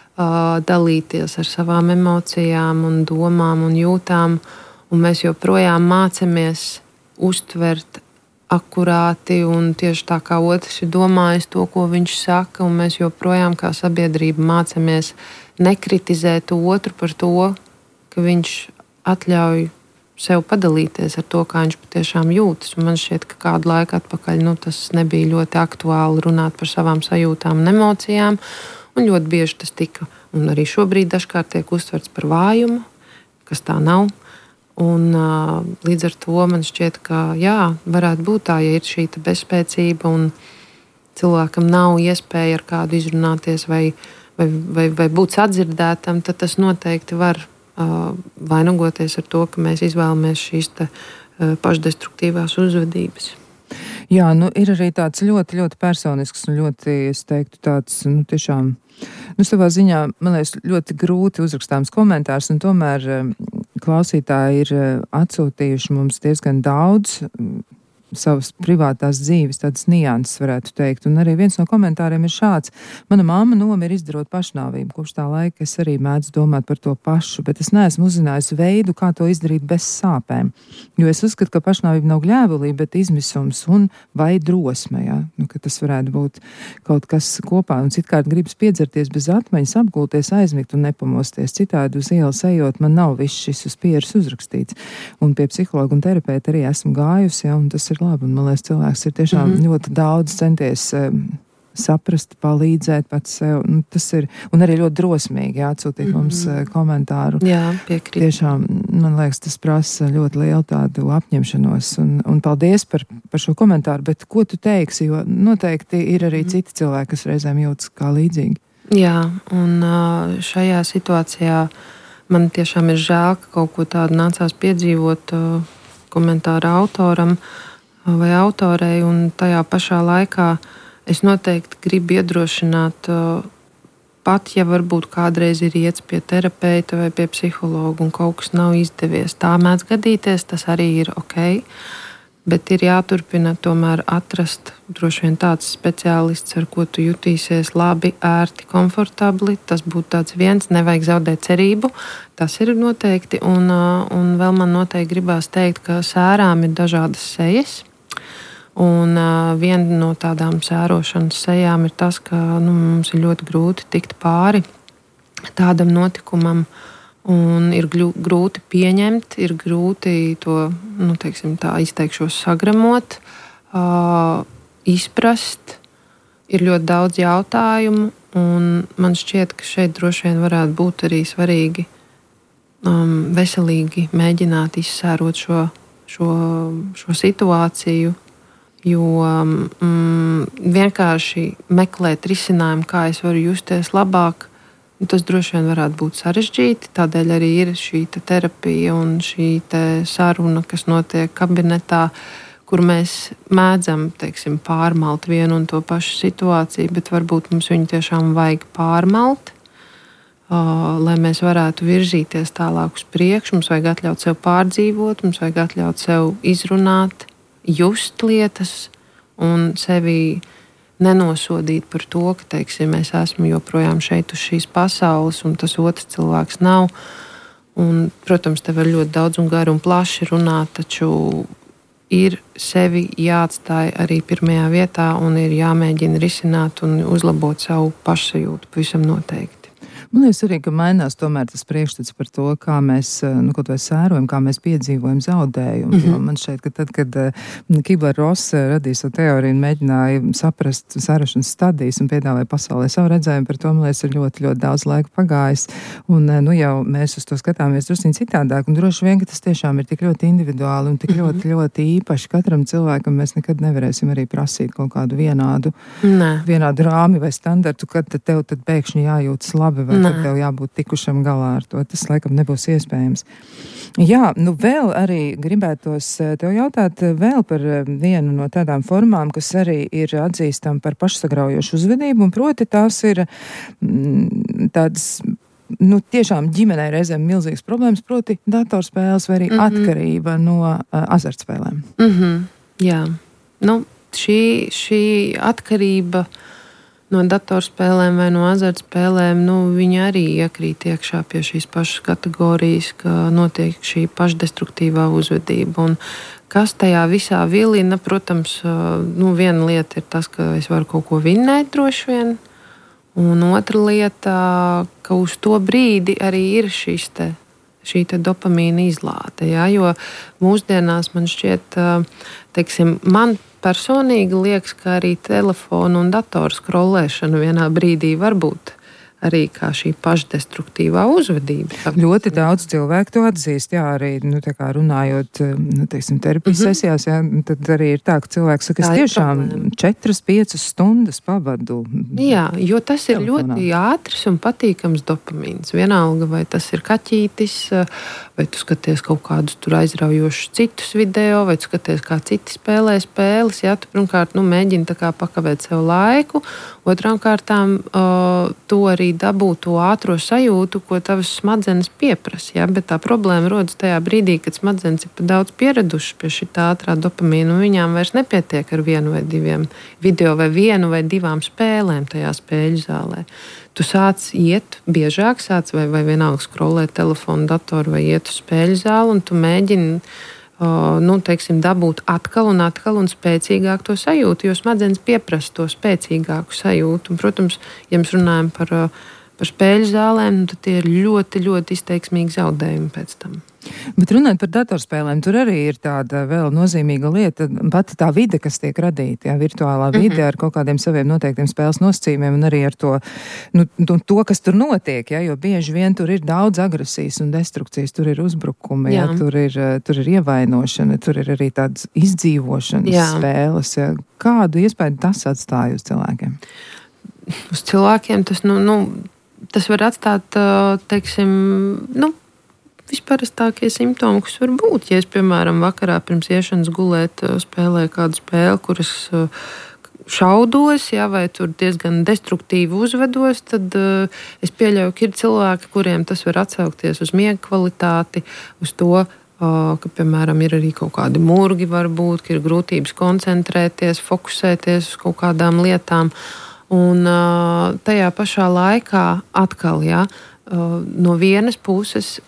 uh, dalīties ar savām emocijām un domām un jūtām. Un mēs joprojām mācāmies uztvert akurāti un tieši tā kā otrs ir domājis to, ko viņš saka. Un mēs joprojām kā sabiedrība mācāmies nekritizēt otru par to, ka viņš atļauj sev padalīties ar to, kā viņš patiešām jūtas. Un man šķiet, ka kādu laiku atpakaļ nu, tas nebija ļoti aktuāli runāt par savām sajūtām un emocijām. Un ļoti bieži tas tika, un arī šobrīd dažkārt tiek uztverts par vājumu, kas tā nav. Un, uh, līdz ar to man šķiet, ka jā, varētu būt tā, ja ir šī bezspēcība un cilvēkam nav iespēja ar kādu izrunāties vai, vai, vai, vai būt sadzirdētam, tad tas noteikti var uh, vainagoties ar to, ka mēs izvēlamies šīs te, uh, pašdestruktīvās uzvedības. Jā, nu ir arī tāds ļoti, ļoti personisks un ļoti, es teiktu, tāds, nu tiešām, nu savā ziņā, man liekas, ļoti grūti uzrakstāms komentārs, un tomēr klausītāji ir atsūtījuši mums diezgan daudz savas privātās dzīves, tādas nianses varētu teikt. Un arī viens no komentāriem ir šāds: mana mamma nomira izdarot pašnāvību. Kopš tā laika es arī mēdzu domāt par to pašu, bet es neesmu uzzinājusi veidu, kā to izdarīt bez sāpēm. Jo es uzskatu, ka pašnāvība nav gļēvulība, bet izmisums un vai drosme, ja? Nu, ka tas varētu būt kaut kas kopā. Un citkārt gribas piedzerties bez atmaņas, apgulties, aizmigt un nepamosties. Citādi uz ielas ejot, man nav viss šis uz pieres uzrakstīts. Un pie psihologa un terapeita arī esmu gājusi, ja, un tas ir labi. Un man liekas, cilvēks ir tiešām mm-hmm. ļoti daudz centies um, saprast, palīdzēt pats sev. Nu, tas ir, un arī ļoti drosmīgi atsūtīt mm-hmm. mums uh, komentāru. Jā, piekrīt. Tiešām, man liekas, tas prasa ļoti lielu tādu apņemšanos. Un, un paldies par, par šo komentāru, bet ko tu teiksi? Jo noteikti ir arī mm-hmm. citi cilvēki, kas reizēm jūtas kā līdzīgi. Jā, un uh, šajā situācijā man tiešām ir žēl, ka kaut ko tādu nācās piedzīvot uh, komentāra autoram vai autorei, un tajā pašā laikā es noteikti gribu iedrošināt, pat ja varbūt kādreiz ir iets pie terapeita vai pie psihologa un kaut kas nav izdevies. Tā mēdz gadīties, tas arī ir ok, bet ir jāturpina tomēr atrast droši vien tāds speciālists, ar ko tu jutīsies labi, ērti, komfortabli. Tas būtu tāds viens, nevajag zaudēt cerību, tas ir noteikti, un, un vēl man noteikti gribās teikt, ka sērām ir dažādas sejas. Un uh, viena no tādām sērošanas sejām ir tas, ka nu, mums ir ļoti grūti tikt pāri tādam notikumam, un ir grūti pieņemt, ir grūti to, nu, teiksim, tā izteikšos, sagramot, uh, izprast. Ir ļoti daudz jautājumu, un man šķiet, ka šeit droši vien varētu būt arī svarīgi um, veselīgi mēģināt izsērot šo, šo, šo situāciju. Jo mm, vienkārši meklēt risinājumu, kā es varu justies labāk, tas droši vien varētu būt sarežģīti. Tādēļ arī ir šī te terapija un šī te saruna, kas notiek kabinetā, kur mēs mēdzam, teiksim, pārmalt vienu un to pašu situāciju, bet varbūt mums viņu tiešām vajag pārmalt, uh, lai mēs varētu virzīties tālāk uz priekšu. Mums vajag atļaut sev pārdzīvot, mums vajag atļaut sev izrunāt, just lietas un sevi nenosodīt par to, ka, teiksim, es esmu joprojām šeit uz šīs pasaules, un tas otrs cilvēks nav. Un, protams, te var ļoti daudz un gari un plaši runāt, taču ir sevi jāatstāj arī pirmajā vietā un ir jāmēģina risināt un uzlabot savu pašsajūtu pavisam noteikti. Man liekas arī, ka mainās tomēr tas priekšstats par to, kā mēs, nu, kaut vai sērojam, kā mēs piedzīvojam zaudējumu. Mm -hmm. Man šķiet, ka tad, kad uh, Kubler-Ross radīja savu teoriju un mēģināja saprast sērošanas stadijas un piedāvāja pasaulē savu redzējumu, par to, man liekas, ir ļoti, ļoti daudz laika pagājis. Un, nu, jau mēs uz to skatāmies drusciņ citādāk, un droši vien, ka tas tiešām ir tik ļoti individuāli un tik mm -hmm. ļoti, ļoti īpaši. Katram cilvēkam mēs nekad nevarēsim arī prasīt kaut kādu vienādu, Nē. vienādu rāmi vai standartu, kad tev tad pēkšņi jājūtas labi vai tad tev jābūt tikušam galā ar to. Tas laikam nebūs iespējams. Jā, nu vēl arī gribētos tev jautāt vēl par vienu no tādām formām, kas arī ir atzīstama par pašsagraujošu uzvedību, un proti tās ir mm, tādas, nu tiešām ģimenei reizēm milzīgas problēmas, proti datorspēles vai arī mm -hmm. atkarība no uh, azartspēlēm. Mm -hmm. Jā, nu šī, šī atkarība no datorspēlēm vai no azartspēlēm, nu, viņa arī iekrīt iekšā pie šīs pašas kategorijas, ka notiek šī pašdestruktīvā uzvedība. Un kas tajā visā vilina, protams, nu, viena lieta ir tas, ka es varu kaut ko vinnēt droši vien, un otra lieta, ka uz to brīdi arī ir šis te, šī te dopamīna izlāde, ja? Jo mūsdienās man šķiet, teiksim, man personīgi liekas, ka arī telefonu un datoru skrolēšana vienā brīdī var būt arī kā šī pašdestruktīvā uzvedība. Ļoti daudz cilvēku to atzīst, jā, arī, nu, tā kā runājot, nu, teiksim, terapijas mm -hmm. sesijās, jā, tad arī ir tā, ka cilvēks saka, es tiešām četras, piecas stundas pavadu. Jā, jo tas ir telefonā. Ļoti ātrs un patīkams dopamīns. Vienalga, vai tas ir kaķītis, vai tu skaties kaut kādus tur aizraujošus citus video, vai tu skaties, kā citi spēlē spēles, jā, tu pirmkārt, nu, mēģini tā kā pakavēt sev laiku, otrām kārtām uh, to arī dabūt to ātro sajūtu, ko tavas smadzenes pieprasa. Ja? Bet tā problēma rodas tajā brīdī, kad smadzenes ir pa daudz pieradušas pie šī ātrā dopamīna, un viņām vairs nepietiek ar vienu vai diviem video vai vienu vai divām spēlēm tajā spēļu zālē. Tu sāc iet biežāk, sāc vai, vai vienalga skrolēt telefonu, datoru vai iet uz spēļu zāli, un tu mēģini Uh, nu, teiksim, dabūt atkal un atkal un spēcīgāk to sajūtu, jo smadzenes pieprasa to spēcīgāku sajūtu. Un, protams, ja mēs runājam par, uh, par spēļu zālēm, nu, tad tie ir ļoti, ļoti izteiksmīgi zaudējumi pēc tam. Bet runājot par datorspēlēm, tur arī ir tāda vēl nozīmīga lieta, pati tā vide, kas tiek radīta, jā, virtuālā vide, mm-hmm. ar kaut kādiem saviem noteiktiem spēles nosacījumiem un arī ar to, nu, to, kas tur notiek, jā, jo bieži vien tur ir daudz agresijas un destrukcijas, tur ir uzbrukumi, jā. Jā, tur ir, tur ir ievainošana, tur ir arī tādas izdzīvošanas jā. spēles. Jā. Kādu iespēju tas atstāja uz cilvēkiem? Uz cilvēkiem tas, nu, nu, tas var atstāt, teiksim, nu, visparastākie simptomi, kas var būt. Ja es, piemēram, vakarā pirms iešanas gulēt spēlēju kādu spēli, kuras šaudos, ja, vai tur diezgan destruktīvi uzvedos, tad uh, es pieļauju, ka ir cilvēki, kuriem tas var atsaukties uz miega kvalitāti, uz to, uh, ka, piemēram, ir arī kaut kādi murgi varbūt, ka ir grūtības koncentrēties, fokusēties uz kaut kādām lietām. Un uh, tajā pašā laikā atkal, ja, uh, no vienas puses,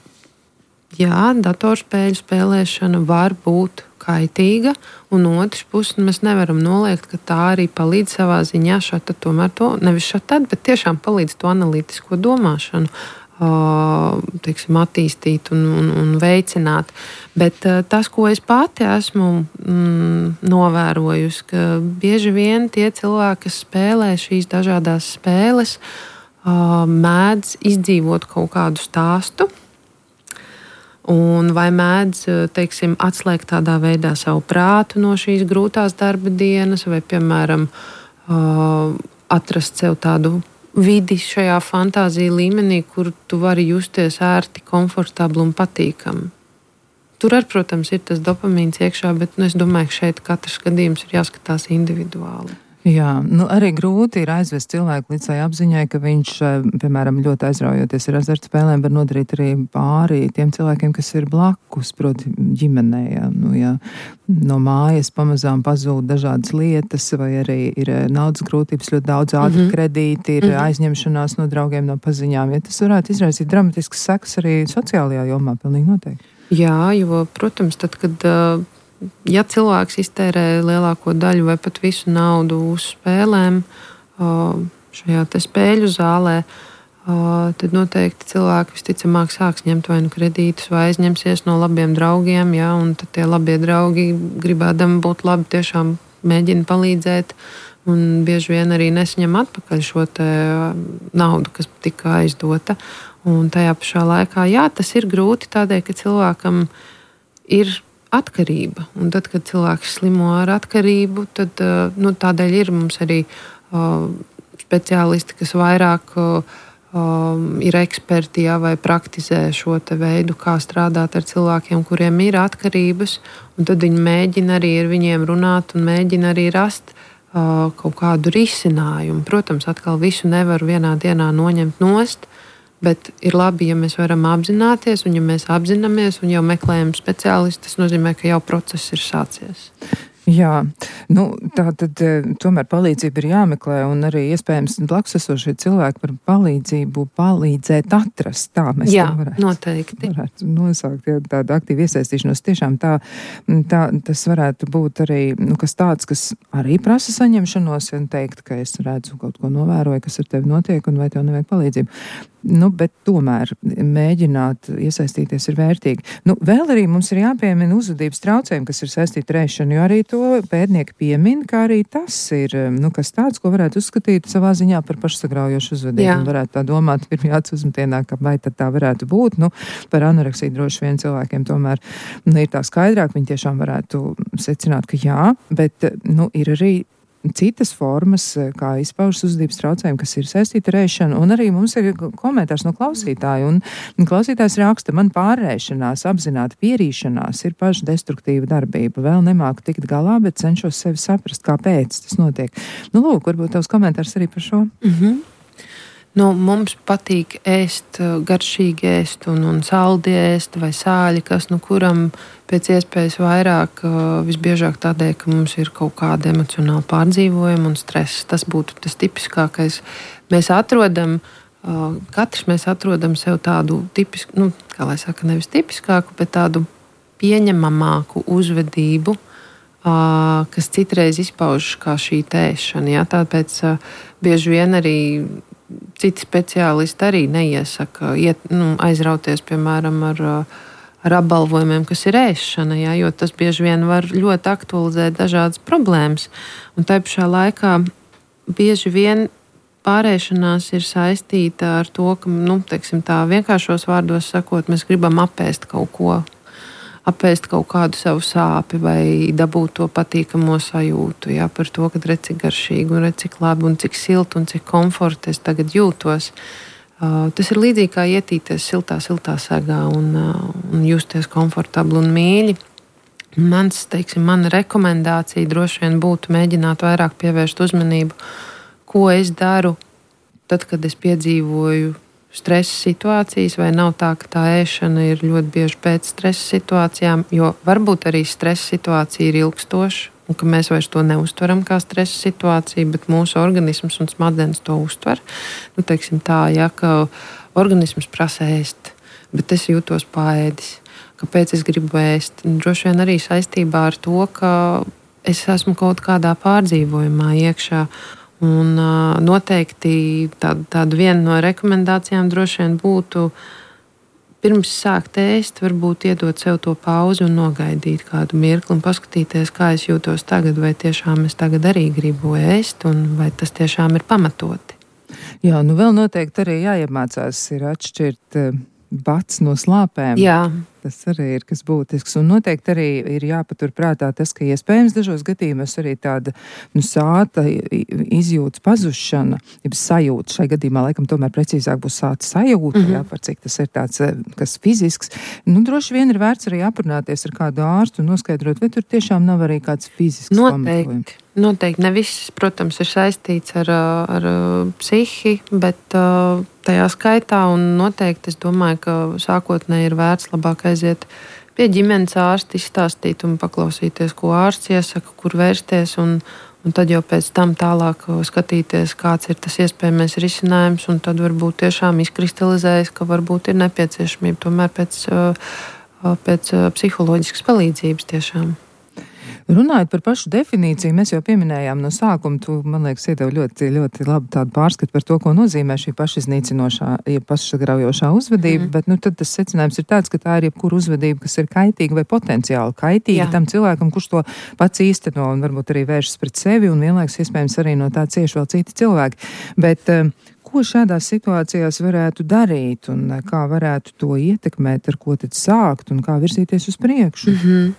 jā, datorspēļu spēlēšana var būt kaitīga, un otrs puses mēs nevaram noliegt, ka tā arī palīdz savā ziņā šādi tomēr to, nevis šādi, bet tiešām palīdz to analītisko domāšanu teiksim, attīstīt un, un, un veicināt. Bet tas, ko es pati esmu mm, novērojusi, ka bieži vien tie cilvēki, kas spēlē šīs dažādās spēles, mēdz izdzīvot kaut kādu stāstu, un vai mēdz, teiksim, atslēgt tādā veidā savu prātu no šīs grūtās darba dienas, vai, piemēram, atrast sev tādu vidi šajā fantāzija līmenī, kur tu vari justies ērti, komfortabli un patīkami. Tur arī, protams, ir tas dopamīns iekšā, bet nu, es domāju, ka šeit katrs gadījums ir jāskatās individuāli. Jā, nu arī grūti ir aizvest cilvēku līdz tai apziņai, ka viņš, piemēram, ļoti aizraujoties ar azartspēlēm, var nodarīt arī pāri tiem cilvēkiem, kas ir blakus, proti ģimenē. Jā. Nu, jā, no mājas pamazām pazūd dažādas lietas, vai arī ir naudas grūtības, ļoti daudz ātri mm-hmm. kredīti, ir mm-hmm. aizņemšanās no draugiem, no paziņām. Ja tas varētu izraisīt dramatiskas sekas arī sociālajā jomā, pilnīgi noteikti. Jā, jo, protams, tad, kad... Uh... Ja cilvēks iztērē lielāko daļu vai pat visu naudu uz spēlēm šajā te spēļu zālē, tad noteikti cilvēki visticamāk sāks ņemt vai nu kredītus vai aizņemsies no labiem draugiem, ja, un tad tie labie draugi, gribēdami būt labi, tiešām mēģina palīdzēt un bieži vien arī nesaņem atpakaļ šo te naudu, kas tika aizdota. Un tajā pašā laikā, jā, tas ir grūti tādēļ, ka cilvēkam ir atkarība. Un tad, kad cilvēks slimo ar atkarību, tad nu, tādēļ ir mums arī uh, speciālisti, kas vairāk uh, ir eksperti, jā, vai praktizē šo te veidu, kā strādāt ar cilvēkiem, kuriem ir atkarības, un tad viņi mēģina arī ar viņiem runāt un mēģina arī rast uh, kaut kādu risinājumu. Protams, atkal visu nevar vienā dienā noņemt nost, bet ir labi, ja mēs varam apzināties, un ja mēs apzināmies un jau meklējam speciālistus, tas nozīmē, ka jau process ir sācies. Jā, nu tā tad tomēr palīdzība ir jāmeklē, un arī iespējams blakus esošie cilvēki par palīdzību palīdzēt atrast. Tā mēs Jā, varētu, noteikti. varētu nosaukt, ja, tādu aktīvu iesaistīšanos. Tiešām tā, tā, tas varētu būt arī, nu, kas tāds, kas arī prasa saņemšanos, un teikt, ka es redzu kaut ko novēroju, kas ar tevi notiek, un vai tev nevajag palīdzību. Nu, bet tomēr mēģināt iesaistīties ir vērtīgi. Nu, vēl arī mums ir jāpiemina uzvedības traucējumi, kas ir saistīti ar ēšanu, jo arī to pētnieki piemin, ka arī tas ir, nu, kas tāds, ko varētu uzskatīt savā ziņā par pašsagraujošu uzvedību. Jā. Un varētu tā domāt pirmajā uzmetienā, ka vai tad tā varētu būt. Nu, par anoreksiju droši vien cilvēkiem tomēr nu, ir tā skaidrāk, viņi tiešām varētu secināt, ka jā, bet, nu, ir arī citas formas, kā izpaužas uzvedības traucējumi, kas ir saistīti ar ēšanu, un arī mums ir komentārs no klausītāja, un klausītājs raksta, man pārēšanās, apzināta pierīšanās ir pašdestruktīva darbība. Vēl nemāku tikt galā, bet cenšos sevi saprast, kāpēc tas notiek. Nu, lūk, varbūt tavs komentārs arī par šo. Mhm. Nu, mums patīk ēst, garšīgi ēst un, un saldi ēst vai sāļi, kas nu kuram pēc iespējas vairāk, visbiežāk tādēļ, ka mums ir kaut kāda emocionāla pārdzīvojuma un stress. Tas būtu tas tipiskākais. Mēs atrodam, katrs mēs atrodam sev tādu tipisku, nu, kā lai saka, nevis tipiskāku, bet tādu pieņemamāku uzvedību, kas citreiz izpaužas kā šī tēšana. Ja? Tāpēc bieži vien arī citi speciālisti arī neiesaka iet, nu, aizrauties, piemēram, ar, ar apbalvojumiem, kas ir ēšana, ja, jo tas bieži vien var ļoti aktualizēt dažādas problēmas. Un tā pašā laikā bieži vien pārēšanās ir saistīta ar to, ka, nu, teiksim tā, vienkāršos vārdos sakot, mēs gribam apēst kaut ko, apēst kaut kādu savu sāpi vai dabūt to patīkamo sajūtu, ja, par to, ka redz cik garšīgi un redz cik labi un cik silti un cik komforti es tagad jūtos. Uh, tas ir līdzīgi kā ietīties siltā, siltā segā un, uh, un justies komfortabli un mīļi. Mans, teiksim, mana rekomendācija droši vien būtu mēģināt vairāk pievērst uzmanību, ko es daru tad, kad es piedzīvoju stresa situācijas, vai nav tā, ka tā ēšana ir ļoti bieži pēc stresa situācijām, jo varbūt arī stresa situācija ir ilgstoša, un ka mēs vairs to neuztveram kā stresa situāciju, bet mūsu organisms un smadzenes to uztver. Nu, teiksim tā, ja, ka organisms prasa ēst, bet es jūtos paēdis. Kāpēc es gribu ēst? Droši vien arī saistībā ar to, ka es esmu kaut kādā pārdzīvojumā iekšā. Un uh, noteikti tāda, tāda viena no rekomendācijām droši vien būtu pirms sākt ēst, varbūt iedot sev to pauzi un nogaidīt kādu mirkli un paskatīties, kā es jūtos tagad, vai tiešām es tagad arī gribu ēst un vai tas tiešām ir pamatoti. Jā, nu vēl noteikti arī jāiemācās ir atšķirt uh, bats no slāpēm. Jā. Tas arī ir kas būtisks. Un noteikti arī ir jāpatur prātā tas, ka iespējams dažos gadījumos arī tāda nu, sāta izjūtas pazušana, jeb sajūta. Šai gadījumā laikam tomēr precīzāk būs sāta sajūta, mm-hmm. jā, par cik tas ir tāds, kas fizisks. Nu, droši vien ir vērts arī aprunāties ar kādu ārstu un noskaidrot, vai tur tiešām nav arī kāds fizisks pamatojums. Noteikti. Ne viss, protams, ir saistīts ar, ar psihi, bet uh, tajā skaitā un noteikti es domāju, ka sākotnēji ir vērts labāk aiziet pie ģimenes ārsta, izstāstīt un paklausīties, ko ārsts iesaka, kur vērsties, un, un tad jau pēc tam tālāk skatīties, kāds ir tas iespējamais risinājums, un tad varbūt tiešām izkristalizējas, ka varbūt ir nepieciešamība tomēr pēc, pēc psiholoģiskas palīdzības tiešām. Runājot par pašu definīciju, mēs jau pieminējām no sākuma, tu, man liekas, iedev ļoti, ļoti labi tādu pārskatu par to, ko nozīmē šī pašiznīcinošā, ja pašsagraujošā uzvedība, mm. bet nu, tad tas secinājums ir tāds, ka tā ir jebkura uzvedība, kas ir kaitīga vai potenciāli kaitīga Jā. Tam cilvēkam, kurš to pats īsteno un varbūt arī vēršas pret sevi un vienlaikus iespējams arī no tā cieši vēl citi cilvēki. Bet, ko šādās situācijās varētu darīt un kā varētu to ietekmēt, ar ko tad sākt un kā virzīties uz priekšu? Mm-hmm.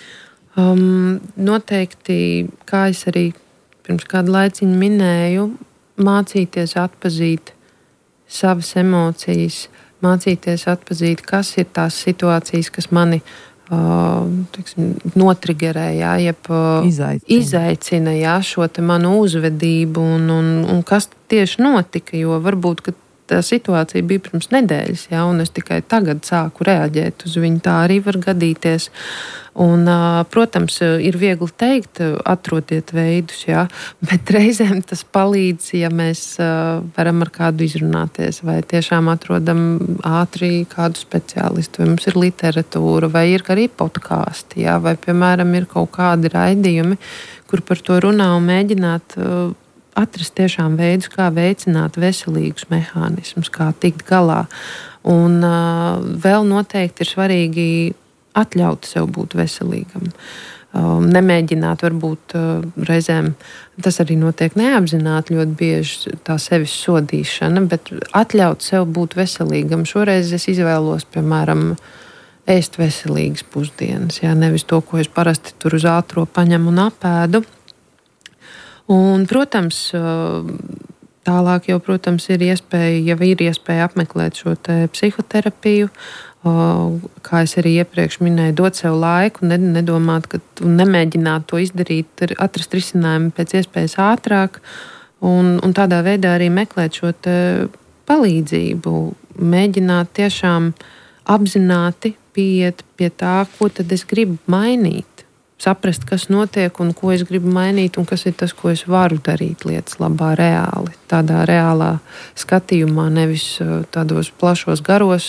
Um, noteikti, kā es arī pirms kādu laiciņu minēju, mācīties atpazīt savas emocijas, mācīties atpazīt, kas ir tās situācijas, kas mani uh, teiksim, notrigerē, jā, jeb uh, izaicina, izaicina jā, šo te manu uzvedību un, un, un kas tieši notika, jo varbūt, ka tā situācija bija pirms nedēļas, jā, un es tikai tagad sāku reaģēt uz viņu. Tā arī var gadīties. Un, protams, ir viegli teikt, atrodiet veidus, jā, bet reizēm tas palīdz, ja mēs varam ar kādu izrunāties, vai tiešām atrodam ātri kādu speciālistu, vai mums ir literatūra, vai ir arī podkāsti, jā, vai, piemēram, ir kaut kādi raidījumi, kur par to runā un mēģināt atrast tiešām veidus, kā veicināt veselīgus mehānismus, kā tikt galā. Un uh, vēl noteikti ir svarīgi atļaut sev būt veselīgam. Uh, nemēģināt varbūt uh, reizēm, tas arī notiek neapzināti ļoti bieži tā sevis sodīšana, bet atļaut sev būt veselīgam. Šoreiz es izvēlos, piemēram, ēst veselīgas pusdienas, jā, nevis to, ko es parasti tur uz ātro paņemu un apēdu. Un, protams, tālāk jau, protams, ir iespēja, ja ir iespēja apmeklēt šo te psihoterapiju, kā es arī iepriekš minēju, dot sev laiku, nedomāt, ka nemēģināt to izdarīt, atrast risinājumu pēc iespējas ātrāk un, un tādā veidā arī meklēt šo te palīdzību, mēģināt tiešām apzināti pieiet pie tā, ko tad es gribu mainīt. Saprast, kas notiek un ko es gribu mainīt, un kas ir tas, ko es varu darīt lietas labā, reāli. Tādā reālā skatījumā, nevis tādos plašos garos,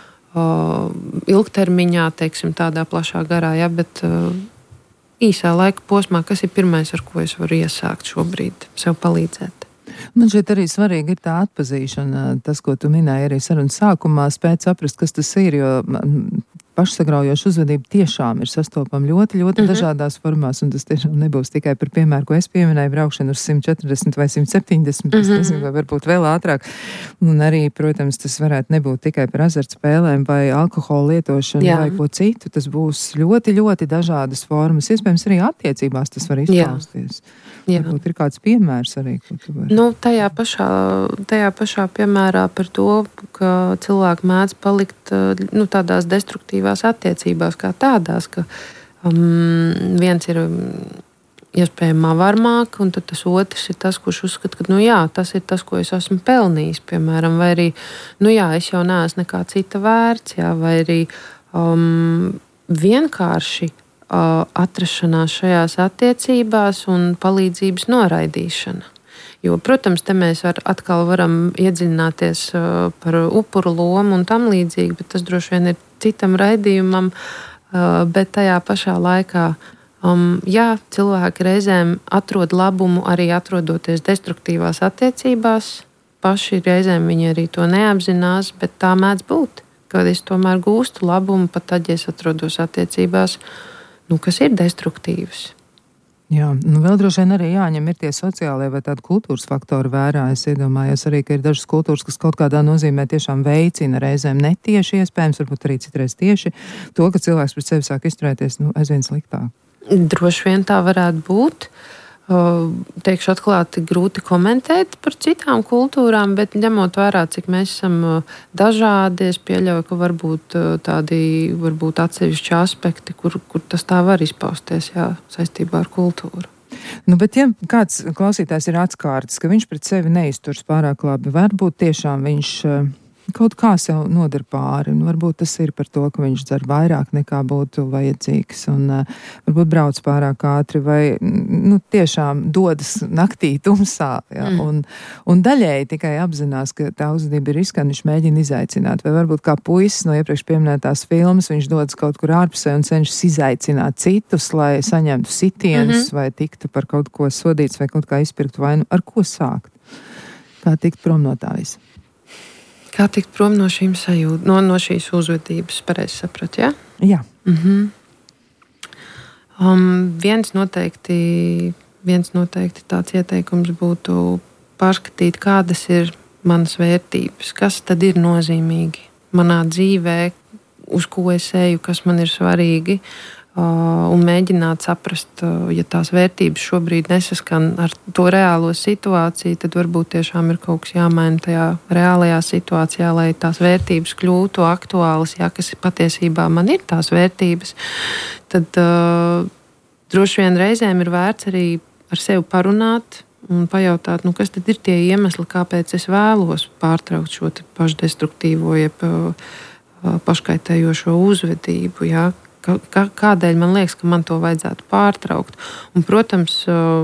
ilgtermiņā, teiksim, tādā plašā garā, ja, bet īsā laika posmā, kas ir pirmais, ar ko es varu iesākt šobrīd, sev palīdzēt. Man šeit arī svarīgi ir tā atpazīšana, tas, ko tu minēji arī sarunas sākumā, spēt saprast, kas tas ir, jo pašsagraujoša uzvedība tiešām ir sastopama ļoti, ļoti mm-hmm. dažādās formās, un tas tiešām nebūs tikai par piemēru, ko es pieminēju, braukšanu uz simt četrdesmit vai simt septiņdesmit, mm-hmm. es nezinu, vai varbūt vēl ātrāk. Un arī, protams, tas varētu nebūt tikai par azartspēlēm vai alkohola lietošanu Jā. Vai ko citu. Tas būs ļoti, ļoti dažādas formas. Iespējams, arī attiecībās tas var izpausties. Jā. Varbūt ir kāds piemērs arī, ko tu vari. Nu, tajā pašā, tajā pašā piemērā par to, ka cilvēki mēdz palikt nu, tādās destruktīvās attiecībās kā tādās, ka um, viens ir iespējamā varmāk, un tad tas otrs ir tas, kurš uzskata, ka nu jā, tas ir tas, ko es esmu pelnījis, piemēram, vai arī, nu jā, es jau neesmu nekā cita vērts, jā, vai arī um, vienkārši uh, atrašanās šajās attiecībās un palīdzības noraidīšana. Jo, protams, te mēs var, atkal varam iedziļināties uh, par upuru lomu un tam līdzīgi, bet tas droši vien ir citam raidījumam, uh, bet tajā pašā laikā, um, jā, cilvēki reizēm atrod labumu arī atrodoties destruktīvās attiecībās, paši reizēm viņi arī to neapzinās, bet tā mēdz būt, kad es tomēr gūstu labumu pat tad, ja es atrodos attiecībās, nu, kas ir destruktīvas. Jā, nu vēl droši vien arī jāņem ir tie sociālie vai tādi kultūras faktori vērā. Es iedomājos arī, ka ir dažas kultūras, kas kaut kādā nozīmē tiešām veicina reizēm netieši iespējams, varbūt arī citreiz tieši to, ka cilvēks pret sevi sāk izturēties, nu, aizvien sliktāk. Droši vien tā varētu būt. Teikšu atklāti, grūti komentēt par citām kultūrām, bet ņemot vērā, cik mēs esam dažādi, es pieļauju, ka varbūt tādi varbūt atsevišķi aspekti, kur, kur tas tā var izpausties, jā, saistībā ar kultūru. Nu, bet ja kāds klausītājs ir atskārts, ka viņš pret sevi neizturs pārāk labi, varbūt tiešām viņš kaut kā sev nodara pāri, un varbūt tas ir par to, ka viņš dzer vairāk nekā būtu vajadzīgs, un uh, varbūt brauc pārāk ātri, vai, nu, tiešām dodas naktī tumsā, ja, mm. un, un daļēji tikai apzinās, ka tā uzvedība ir riskanta, viņš mēģina izaicināt, vai varbūt kā puisis no iepriekš pieminētās filmas, viņš dodas kaut kur ārpusē un cenšas izaicināt citus, lai saņemtu sitienus, mm-hmm. vai tiktu par kaut ko sodīts, vai kaut kā izpirkt vainu, ar ko sākt? Kā tikt prom no tā visa? Kā tikt prom no šīm sajūtām, no, no šīs uzvedības, pareizi sapratu, ja? Jā. Mhm. Um, viens noteikti, viens noteikti tāds ieteikums būtu pārskatīt, kādas ir manas vērtības, kas tad ir nozīmīgi manā dzīvē, uz ko es eju, kas man ir svarīgi, uh, un mēģināt saprast, uh, ja tās vērtības šobrīd nesaskan ar to reālo situāciju, tad varbūt tiešām ir kaut kas jāmaina tajā reālajā situācijā, lai tās vērtības kļūtu aktuālas, ja kas patiesībā man ir tās vērtības, tad uh, droši vien reizēm ir vērts arī ar sevi parunāt un pajautāt, nu, kas tad ir tie iemesli, kāpēc es vēlos pārtraukt šo pašdestruktīvo, jeb uh, paškaitējošo uzvedību, ja? Kādēļ man liekas, ka man to vajadzētu pārtraukt. Un, protams,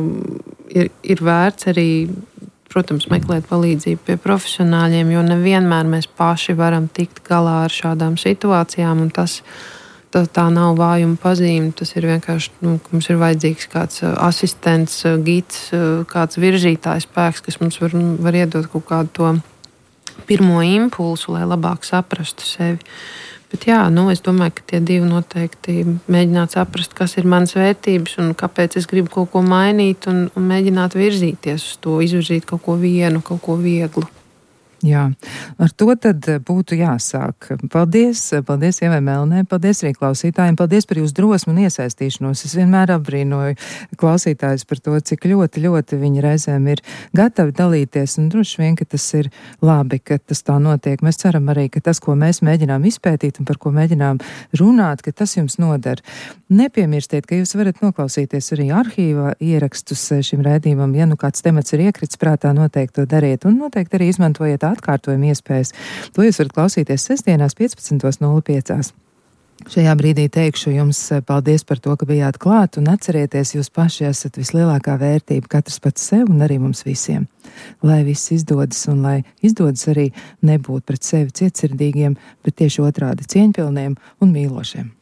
ir, ir vērts arī, protams, meklēt palīdzību pie profesionāļiem, jo nevienmēr mēs paši varam tikt galā ar šādām situācijām, un tas tā, tā nav vājuma pazīme. Tas ir vienkārši, nu, ka mums ir vajadzīgs kāds asistents, gids, kāds virzītājs spēks, kas mums var, var iedot kaut kādu to pirmo impulsu, lai labāk saprastu sevi. Bet jā, nu, es domāju, ka tie divi noteikti mēģināt saprast, kas ir manas vērtības un kāpēc es gribu kaut ko mainīt un, un mēģināt virzīties uz to, izvirzīt kaut ko vienu, kaut ko vieglu. Jā, ar to tad būtu jāsāk. Paldies, paldies Ievai Melnē, paldies arī klausītājiem, paldies par jūsu drosmu un iesaistīšanos. Es vienmēr apbrīnoju klausītājus par to, cik ļoti, ļoti viņi reizēm ir gatavi dalīties, un droši vien, ka tas ir labi, ka tas tā notiek. Mēs ceram arī, ka tas, ko mēs mēģinām izpētīt un par ko mēģinām runāt, ka tas jums noder. Nepiemirstiet, ka jūs varat noklausīties arī arhīvā ierakstus šim raidījumam, ja nu kāds temats ir iekrits prātā, noteikti to dariet, un noteikti arī izmantojiet atkārtojuma iespējas. To jūs varat klausīties sestdienās piecpadsmit nulle pieci. Šajā brīdī teikšu jums paldies par to, ka bijāt klāt, un atcerieties, jūs paši esat vislielākā vērtība, katrs pats sev un arī mums visiem. Lai viss izdodas, un lai izdodas arī nebūt pret sevi cietsirdīgiem, bet tieši otrādi cieņpilniem un mīlošiem.